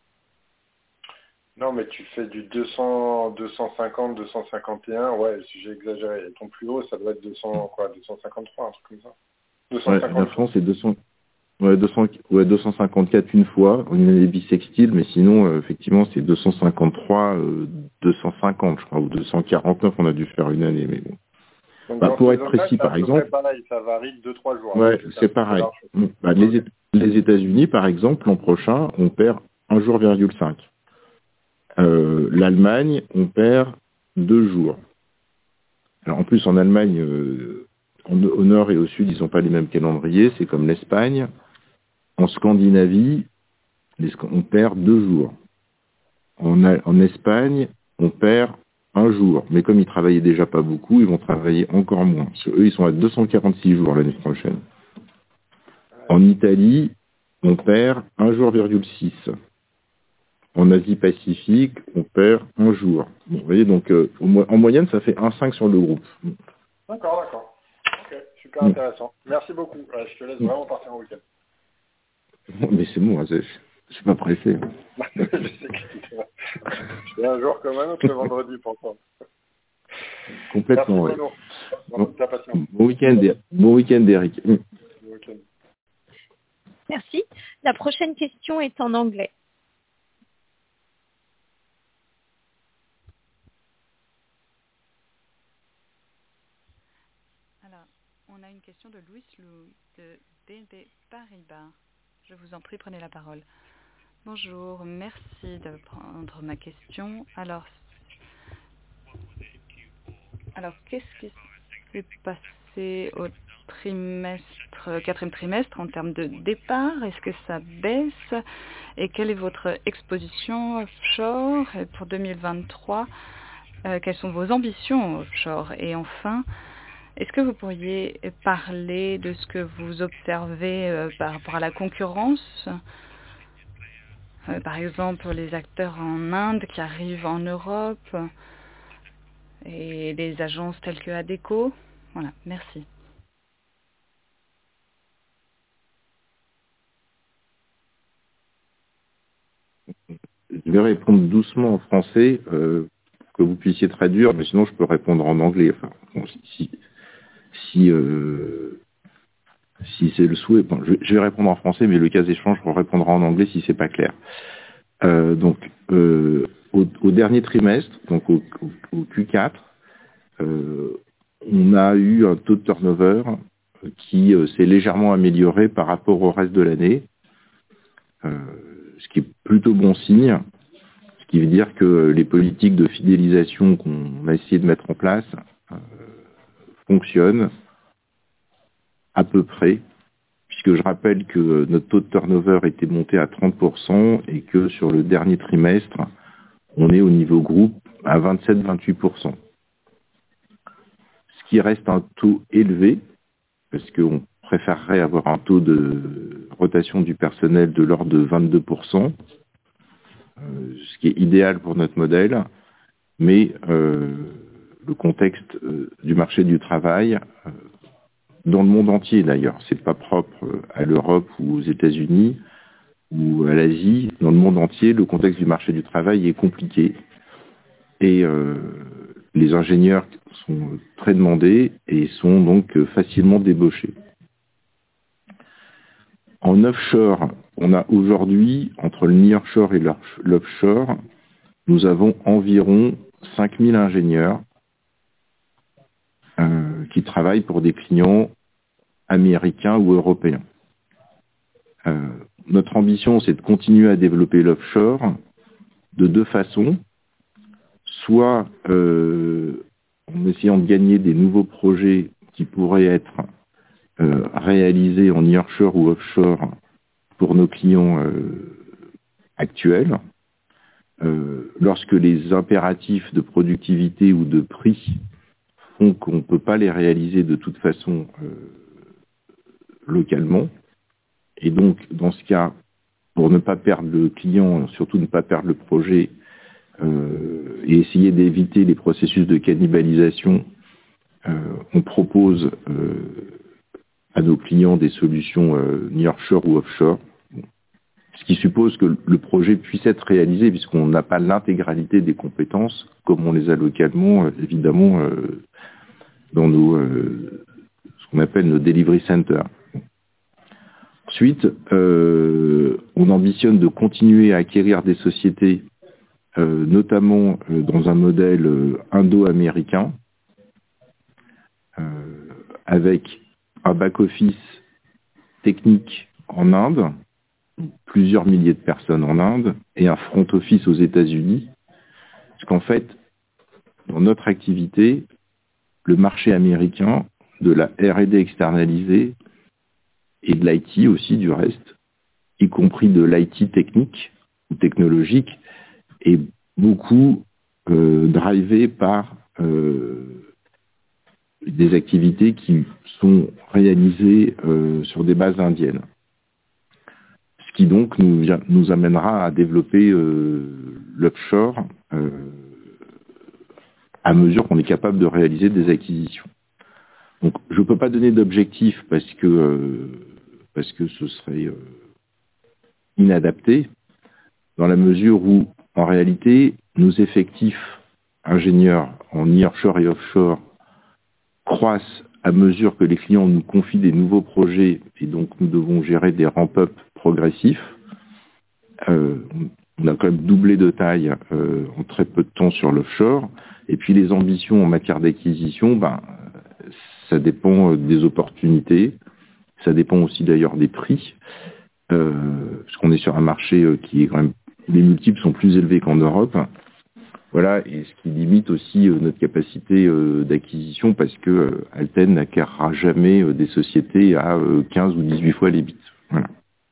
Non, mais tu fais du deux cents, deux cent cinquante, deux cent cinquante et un, ouais, si j'ai exagéré. Et ton plus haut, ça doit être deux cents, quoi, deux cent cinquante-trois, un truc comme ça. deux cent cinquante. Ouais, la France, c'est deux cents, ouais, deux cents, ouais, deux cent cinquante-quatre une fois, on a des bisextiles, mais sinon, euh, effectivement, c'est deux cent cinquante-trois, euh, deux cent cinquante, je crois, ou deux cent quarante-neuf, on a dû faire une année, mais bon. Donc, bah, pour être précis, par exemple. Pareil, ça varie de deux trois jours. Ouais, c'est pareil. Bah, les, les États-Unis, par exemple, l'an prochain, on perd un jour virgule cinq. Euh, L'Allemagne, on perd deux jours. Alors en plus, en Allemagne, euh, en, au nord et au sud, ils n'ont pas les mêmes calendriers, c'est comme l'Espagne. En Scandinavie, les, on perd deux jours. En, en Espagne, on perd un jour. Mais comme ils travaillaient déjà pas beaucoup, ils vont travailler encore moins. Parce que eux, ils sont à deux cent quarante-six jours l'année prochaine. En Italie, on perd un jour virgule six. En Asie-Pacifique, on perd un jour. Bon, vous voyez, donc euh, en moyenne, ça fait un virgule cinq sur le groupe. D'accord, d'accord. Ok, super intéressant. Merci beaucoup. Ouais, je te laisse vraiment partir en week-end. Mais c'est bon, je ne suis pas pressé. je sais que c'est un jour comme un autre le vendredi pour toi. Complètement, oui. Bon, bon week-end, bon week-end, Eric. Bon week-end. Merci. La prochaine question est en anglais. Alors, on a une question de Louis Lou de B N P Paribas. Je vous en prie, prenez la parole. Bonjour, merci de prendre ma question. Alors, alors qu'est-ce qui s'est passé au trimestre, quatrième trimestre en termes de départ? Est-ce que ça baisse? Et quelle est votre exposition offshore pour deux mille vingt-trois? euh, Quelles sont vos ambitions offshore? Et enfin, est-ce que vous pourriez parler de ce que vous observez euh, par rapport à la concurrence? euh, Par exemple, les acteurs en Inde qui arrivent en Europe et des agences telles que Adecco. Voilà, merci. Je vais répondre doucement en français, euh, que vous puissiez traduire, mais sinon je peux répondre en anglais. Enfin, bon, si si, euh, si c'est le souhait, bon, je, je vais répondre en français, mais le cas échange, je répondrai en anglais si c'est pas clair. Euh, donc, euh, au, au dernier trimestre, donc au, au, au Q quatre, euh, on a eu un taux de turnover qui euh, s'est légèrement amélioré par rapport au reste de l'année, euh, ce qui est plutôt bon signe, ce qui veut dire que les politiques de fidélisation qu'on a essayé de mettre en place euh, fonctionnent à peu près, puisque je rappelle que notre taux de turnover était monté à trente pour cent et que sur le dernier trimestre, on est au niveau groupe à vingt-sept à vingt-huit pour cent. Ce qui reste un taux élevé, parce qu'on préférerait avoir un taux de rotation du personnel de l'ordre de vingt-deux pour cent, euh, ce qui est idéal pour notre modèle, mais euh, le contexte euh, du marché du travail, euh, dans le monde entier d'ailleurs, c'est pas propre à l'Europe ou aux États-Unis ou à l'Asie, dans le monde entier, le contexte du marché du travail est compliqué et euh, les ingénieurs sont très demandés et sont donc facilement débauchés. En offshore, on a aujourd'hui, entre le nearshore et l'offshore, nous avons environ cinq mille ingénieurs euh, qui travaillent pour des clients américains ou européens. Euh, notre ambition, c'est de continuer à développer l'offshore de deux façons. Soit euh, en essayant de gagner des nouveaux projets qui pourraient être euh, réalisés en nearshore ou offshore pour nos clients euh, actuels, euh, lorsque les impératifs de productivité ou de prix font qu'on ne peut pas les réaliser de toute façon euh, localement. Et donc, dans ce cas, pour ne pas perdre le client, surtout ne pas perdre le projet, euh, et essayer d'éviter les processus de cannibalisation, euh, on propose euh, à nos clients des solutions euh, nearshore ou offshore, ce qui suppose que le projet puisse être réalisé puisqu'on n'a pas l'intégralité des compétences comme on les a localement, euh, évidemment, euh, dans nos, euh, ce qu'on appelle nos delivery centers. Ensuite, euh, on ambitionne de continuer à acquérir des sociétés, euh, notamment euh, dans un modèle euh, indo-américain, euh, avec un back-office technique en Inde, plusieurs milliers de personnes en Inde, et un front-office aux États-Unis. Parce qu'en fait, dans notre activité, le marché américain de la R et D externalisée et de l'I T aussi du reste, y compris de l'I T technique ou technologique, est beaucoup euh, drivé par euh, des activités qui sont réalisées euh, sur des bases indiennes. Ce qui donc nous, nous amènera à développer euh, l'offshore euh, à mesure qu'on est capable de réaliser des acquisitions. Donc je ne peux pas donner d'objectif parce que euh, parce que ce serait euh, inadapté, dans la mesure où, en réalité, nos effectifs ingénieurs en nearshore et offshore croissent à mesure que les clients nous confient des nouveaux projets et donc nous devons gérer des ramp-up progressifs. Euh, on a quand même doublé de taille euh, en très peu de temps sur l'offshore. Et puis les ambitions en matière d'acquisition, ben, ça dépend des opportunités. Ça dépend aussi d'ailleurs des prix, euh, parce qu'on est sur un marché euh, qui est quand même, les multiples sont plus élevés qu'en Europe. Voilà, et ce qui limite aussi euh, notre capacité euh, d'acquisition, parce que euh, Alten n'acquérera jamais euh, des sociétés à euh, quinze ou dix-huit fois les bits. Voilà.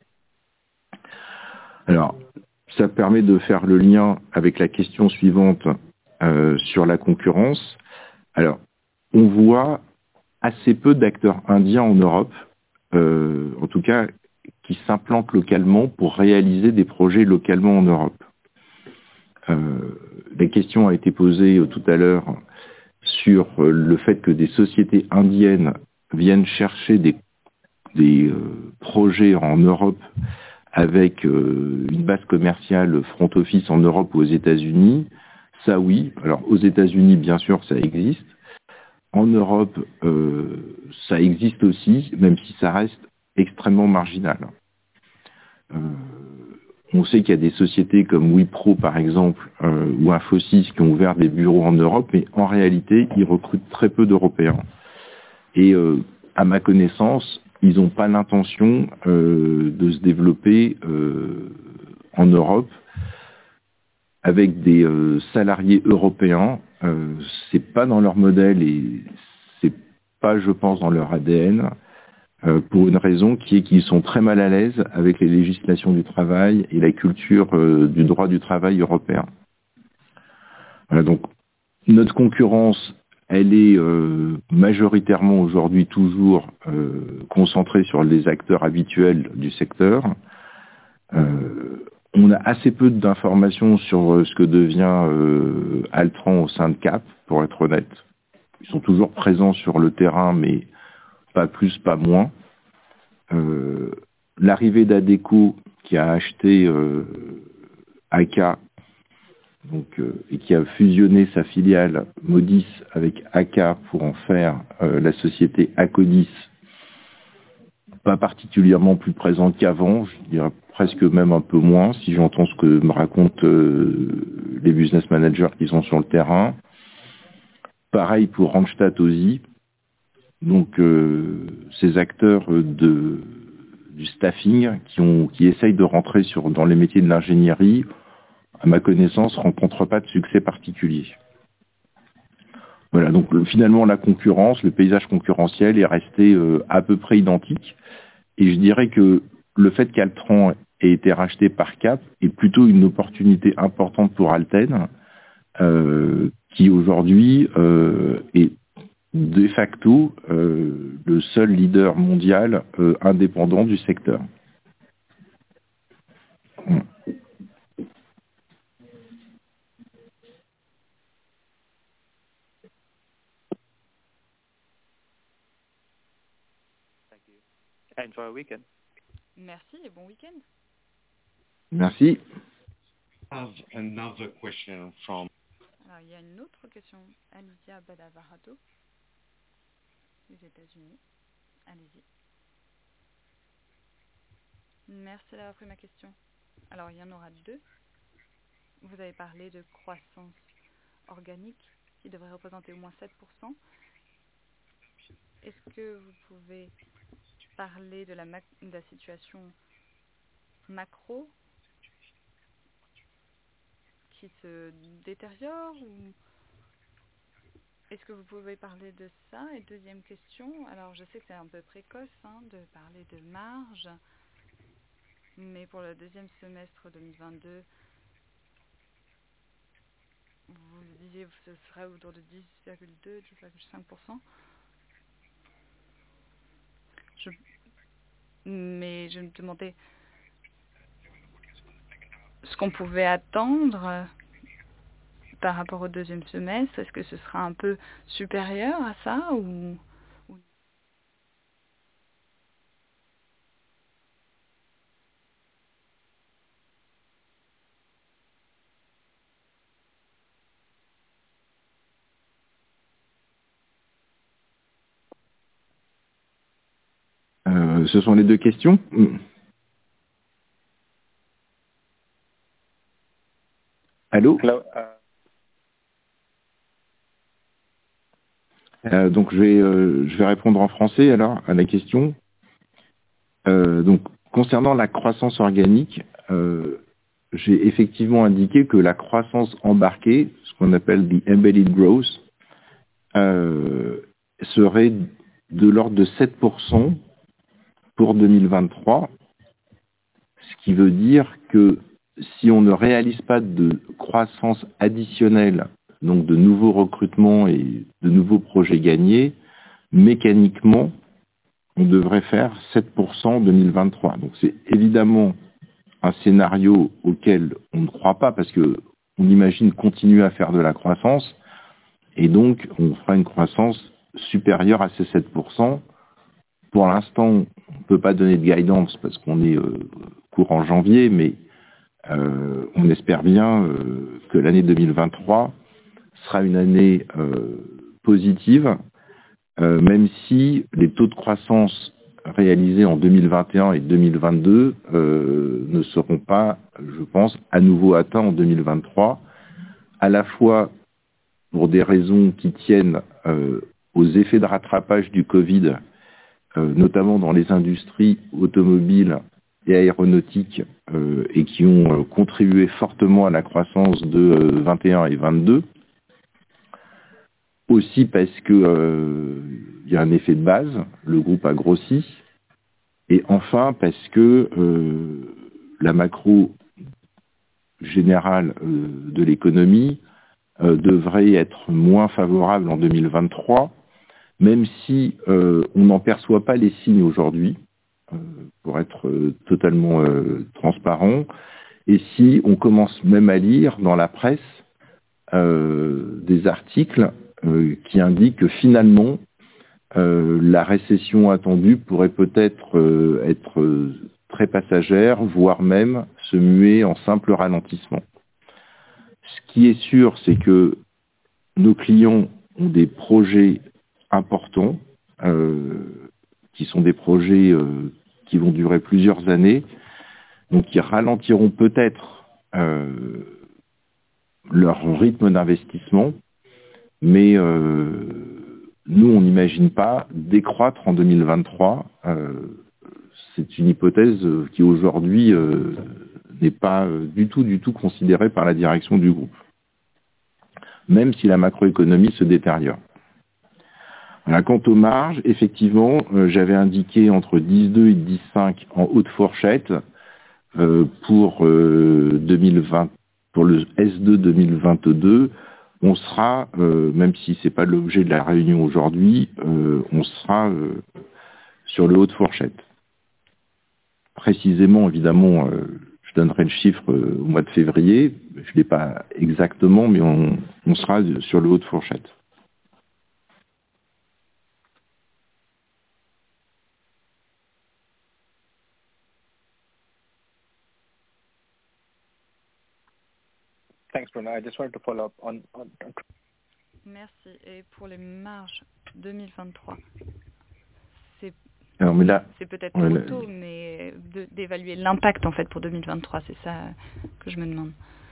Alors, ça permet de faire le lien avec la question suivante euh, sur la concurrence. Alors, on voit assez peu d'acteurs indiens en Europe, Euh, en tout cas, qui s'implantent localement pour réaliser des projets localement en Europe. Euh, la question a été posée euh, tout à l'heure sur euh, le fait que des sociétés indiennes viennent chercher des, des euh, projets en Europe avec euh, une base commerciale front office en Europe ou aux États-Unis. Ça oui, alors aux États-Unis bien sûr ça existe. En Europe, euh, ça existe aussi, même si ça reste extrêmement marginal. Euh, on sait qu'il y a des sociétés comme Wipro, par exemple, euh, ou Infosys qui ont ouvert des bureaux en Europe, mais en réalité, ils recrutent très peu d'Européens. Et euh, à ma connaissance, ils n'ont pas l'intention euh, de se développer euh, en Europe avec des euh, salariés européens. Euh, c'est pas dans leur modèle et c'est pas, je pense, dans leur A D N, euh, pour une raison qui est qu'ils sont très mal à l'aise avec les législations du travail et la culture euh, du droit du travail européen. Voilà, donc notre concurrence, elle est euh, majoritairement aujourd'hui toujours euh, concentrée sur les acteurs habituels du secteur. Euh, on a assez peu d'informations sur euh, ce que devient euh, Altran au sein de Cap, pour être honnête. Ils sont toujours présents sur le terrain, mais pas plus, pas moins. Euh, l'arrivée d'Adecco, qui a acheté euh, A K, donc, euh, et qui a fusionné sa filiale Modis avec A K pour en faire euh, la société Acodis, pas particulièrement plus présente qu'avant, je dirais presque même un peu moins, si j'entends ce que me racontent euh, les business managers qui sont sur le terrain. Pareil pour Randstad Ausy. Donc euh, ces acteurs de, du staffing qui, ont, qui essayent de rentrer sur, dans les métiers de l'ingénierie, à ma connaissance, ne rencontrent pas de succès particulier. Voilà, donc le, finalement la concurrence, le paysage concurrentiel est resté euh, à peu près identique. Et je dirais que le fait qu'Altran ait été racheté par Cap est plutôt une opportunité importante pour Alten, euh, qui aujourd'hui euh, est de facto euh, le seul leader mondial euh, indépendant du secteur. Mmh. Enjoy a weekend. Merci et bon week-end. Merci. Have another question from... Alors, il y a une autre question. Alicia Badavarato, des États-Unis. Allez-y. Merci d'avoir pris ma question. Alors, il y en aura deux. Vous avez parlé de croissance organique qui devrait représenter au moins sept pour cent. Est-ce que vous pouvez parler de la, ma- de la situation macro qui se détériore ou est-ce que vous pouvez parler de ça? Et deuxième question, alors je sais que c'est un peu précoce hein, de parler de marge, mais pour le deuxième semestre deux mille vingt-deux, vous disiez que ce serait autour de dix virgule deux, dix virgule cinq pour cent. Je... Mais je me demandais ce qu'on pouvait attendre par rapport au deuxième semestre. Est-ce que ce sera un peu supérieur à ça ou... Euh, ce sont les deux questions. Allô? Hello, uh... Euh, donc je vais, euh, je vais répondre en français alors à la question. Euh, donc concernant la croissance organique, euh, j'ai effectivement indiqué que la croissance embarquée, ce qu'on appelle the embedded growth, euh, serait de l'ordre de sept pour cent pour deux mille vingt-trois, ce qui veut dire que si on ne réalise pas de croissance additionnelle, donc de nouveaux recrutements et de nouveaux projets gagnés, mécaniquement, on devrait faire sept pour cent en deux mille vingt-trois. Donc c'est évidemment un scénario auquel on ne croit pas parce que on imagine continuer à faire de la croissance et donc on fera une croissance supérieure à ces sept pour cent. Pour l'instant, on ne peut pas donner de guidance parce qu'on est euh, courant janvier, mais euh, on espère bien euh, que l'année deux mille vingt-trois sera une année euh, positive, euh, même si les taux de croissance réalisés en deux mille vingt et un et deux mille vingt-deux euh, ne seront pas, je pense, à nouveau atteints en deux mille vingt-trois, à la fois pour des raisons qui tiennent euh, aux effets de rattrapage du Covid, euh, notamment dans les industries automobiles et aéronautiques, euh, et qui ont euh, contribué fortement à la croissance de euh, vingt et un et vingt-deux. Aussi parce que euh, il y a un effet de base, le groupe a grossi, et enfin parce que euh, la macro générale euh, de l'économie euh, devrait être moins favorable en deux mille vingt-trois, même si euh, on n'en perçoit pas les signes aujourd'hui, euh, pour être euh, totalement euh, transparent, et si on commence même à lire dans la presse euh, des articles euh, qui indiquent que finalement euh, la récession attendue pourrait peut-être euh, être euh, très passagère, voire même se muer en simple ralentissement. Ce qui est sûr, c'est que nos clients ont des projets importants, euh, qui sont des projets euh, qui vont durer plusieurs années, donc qui ralentiront peut-être euh, leur rythme d'investissement, mais euh, nous, on n'imagine pas décroître en deux mille vingt-trois. Euh, c'est une hypothèse qui aujourd'hui euh, n'est pas euh, du tout, du tout considérée par la direction du groupe, même si la macroéconomie se détériore. Voilà, quant aux marges, effectivement, euh, j'avais indiqué entre dix virgule deux et dix virgule cinq en haute fourchette euh, pour euh, deux mille vingt, pour le S deux deux mille vingt-deux. On sera, euh, même si c'est pas l'objet de la réunion aujourd'hui, euh, on sera euh, sur le haut de fourchette. Précisément, évidemment, euh, je donnerai le chiffre euh, au mois de février. Je ne l'ai pas exactement, mais on, on sera sur le haut de fourchette. Thanks, Bruno. I just wanted to follow up on, on, on... Merci. Et pour les marges deux mille vingt-trois, c'est Alors, mais là, c'est peut-être ouais, trop là, tôt, mais de- d'évaluer l'impact en fait pour deux mille vingt-trois, c'est ça que je me demande.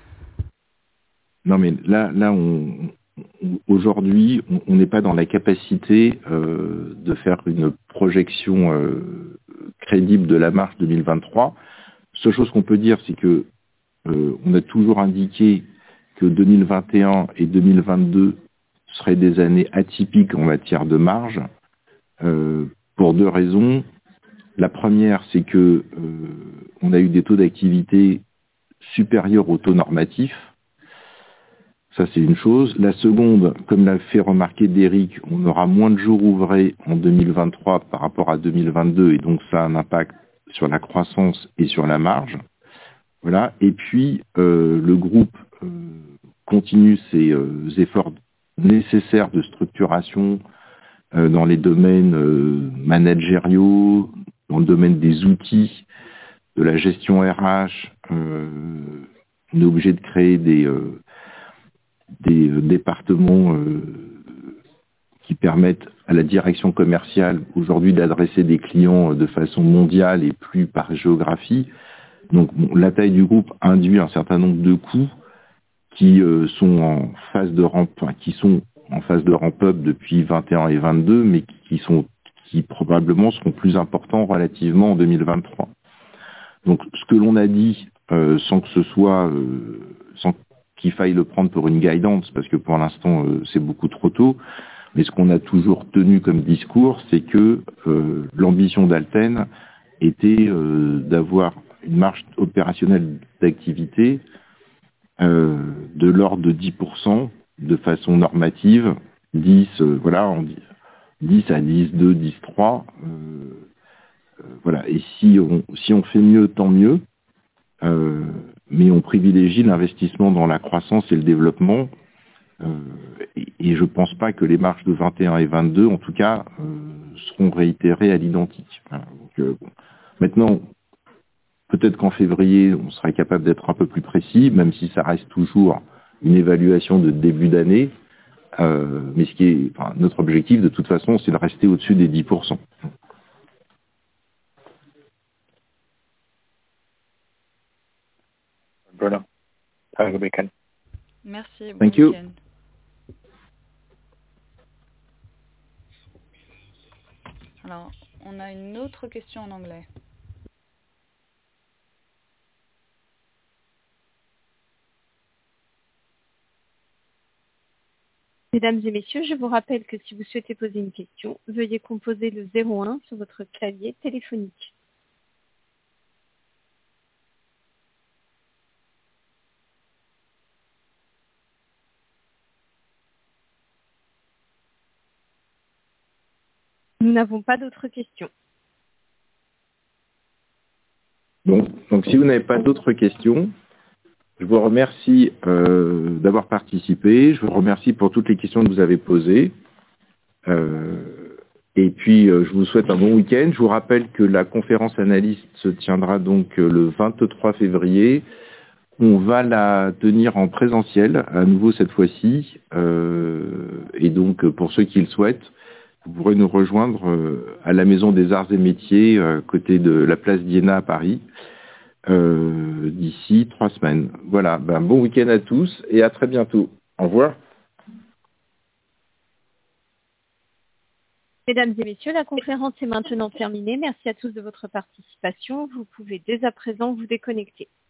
non, mais là, là, on, on- aujourd'hui, on on n'est pas dans la capacité euh, de faire une projection euh, crédible de la marge deux mille vingt-trois. Seule chose qu'on peut dire, c'est que euh, on a toujours indiqué que deux mille vingt et un et deux mille vingt-deux seraient des années atypiques en matière de marge, euh, pour deux raisons. La première, c'est que euh, on a eu des taux d'activité supérieurs au taux normatif. Ça, c'est une chose. La seconde, comme l'a fait remarquer Derrick, on aura moins de jours ouvrés en deux mille vingt-trois par rapport à deux mille vingt-deux, et donc ça a un impact sur la croissance et sur la marge. Voilà. Et puis, euh, le groupe euh, continue ses euh, efforts nécessaires de structuration euh, dans les domaines euh, managériaux, dans le domaine des outils, de la gestion R H. Euh, on est obligé de créer des, euh, des euh, départements euh, qui permettent à la direction commerciale aujourd'hui d'adresser des clients de façon mondiale et plus par géographie. Donc bon, la taille du groupe induit un certain nombre de coûts qui euh, sont en phase de ramp, enfin, qui sont en phase de ramp-up depuis vingt et un et vingt-deux, mais qui sont qui probablement seront plus importants relativement en deux mille vingt-trois. Donc ce que l'on a dit, euh, sans que ce soit, euh, sans qu'il faille le prendre pour une guidance, parce que pour l'instant euh, c'est beaucoup trop tôt, mais ce qu'on a toujours tenu comme discours, c'est que euh, l'ambition d'Alten était euh, d'avoir une marge opérationnelle d'activité euh, de l'ordre de dix pour cent de façon normative, dix, euh, voilà, on dit dix à dix, deux, dix, trois, euh, euh, voilà. Et si on, si on fait mieux, tant mieux, euh, mais on privilégie l'investissement dans la croissance et le développement, euh, et, et je pense pas que les marges de vingt et un et vingt-deux, en tout cas, euh, seront réitérées à l'identique. Voilà. Donc, euh, bon. Maintenant, peut-être qu'en février, on serait capable d'être un peu plus précis, même si ça reste toujours une évaluation de début d'année. Euh, mais ce qui est, enfin, notre objectif, de toute façon, c'est de rester au-dessus des dix pour cent. Bruno, have a good weekend. Merci, bon Thank you. week-end. Alors, on a une autre question en anglais. Mesdames et messieurs, je vous rappelle que si vous souhaitez poser une question, veuillez composer le zéro un sur votre clavier téléphonique. n'avons pas d'autres questions. Bon, donc si vous n'avez pas d'autres questions, je vous remercie euh, d'avoir participé. Je vous remercie pour toutes les questions que vous avez posées. Euh, et puis, euh, je vous souhaite un bon week-end. Je vous rappelle que la conférence analyste se tiendra donc euh, le vingt-trois février. On va la tenir en présentiel, à nouveau cette fois-ci. Euh, et donc, pour ceux qui le souhaitent, vous pourrez nous rejoindre euh, à la Maison des Arts et Métiers, euh, côté de la place d'Iéna à Paris, euh, d'ici trois semaines. Voilà, ben, bon week-end à tous et à très bientôt. Au revoir. Mesdames et messieurs, la conférence est maintenant terminée. Merci à tous de votre participation. Vous pouvez dès à présent vous déconnecter.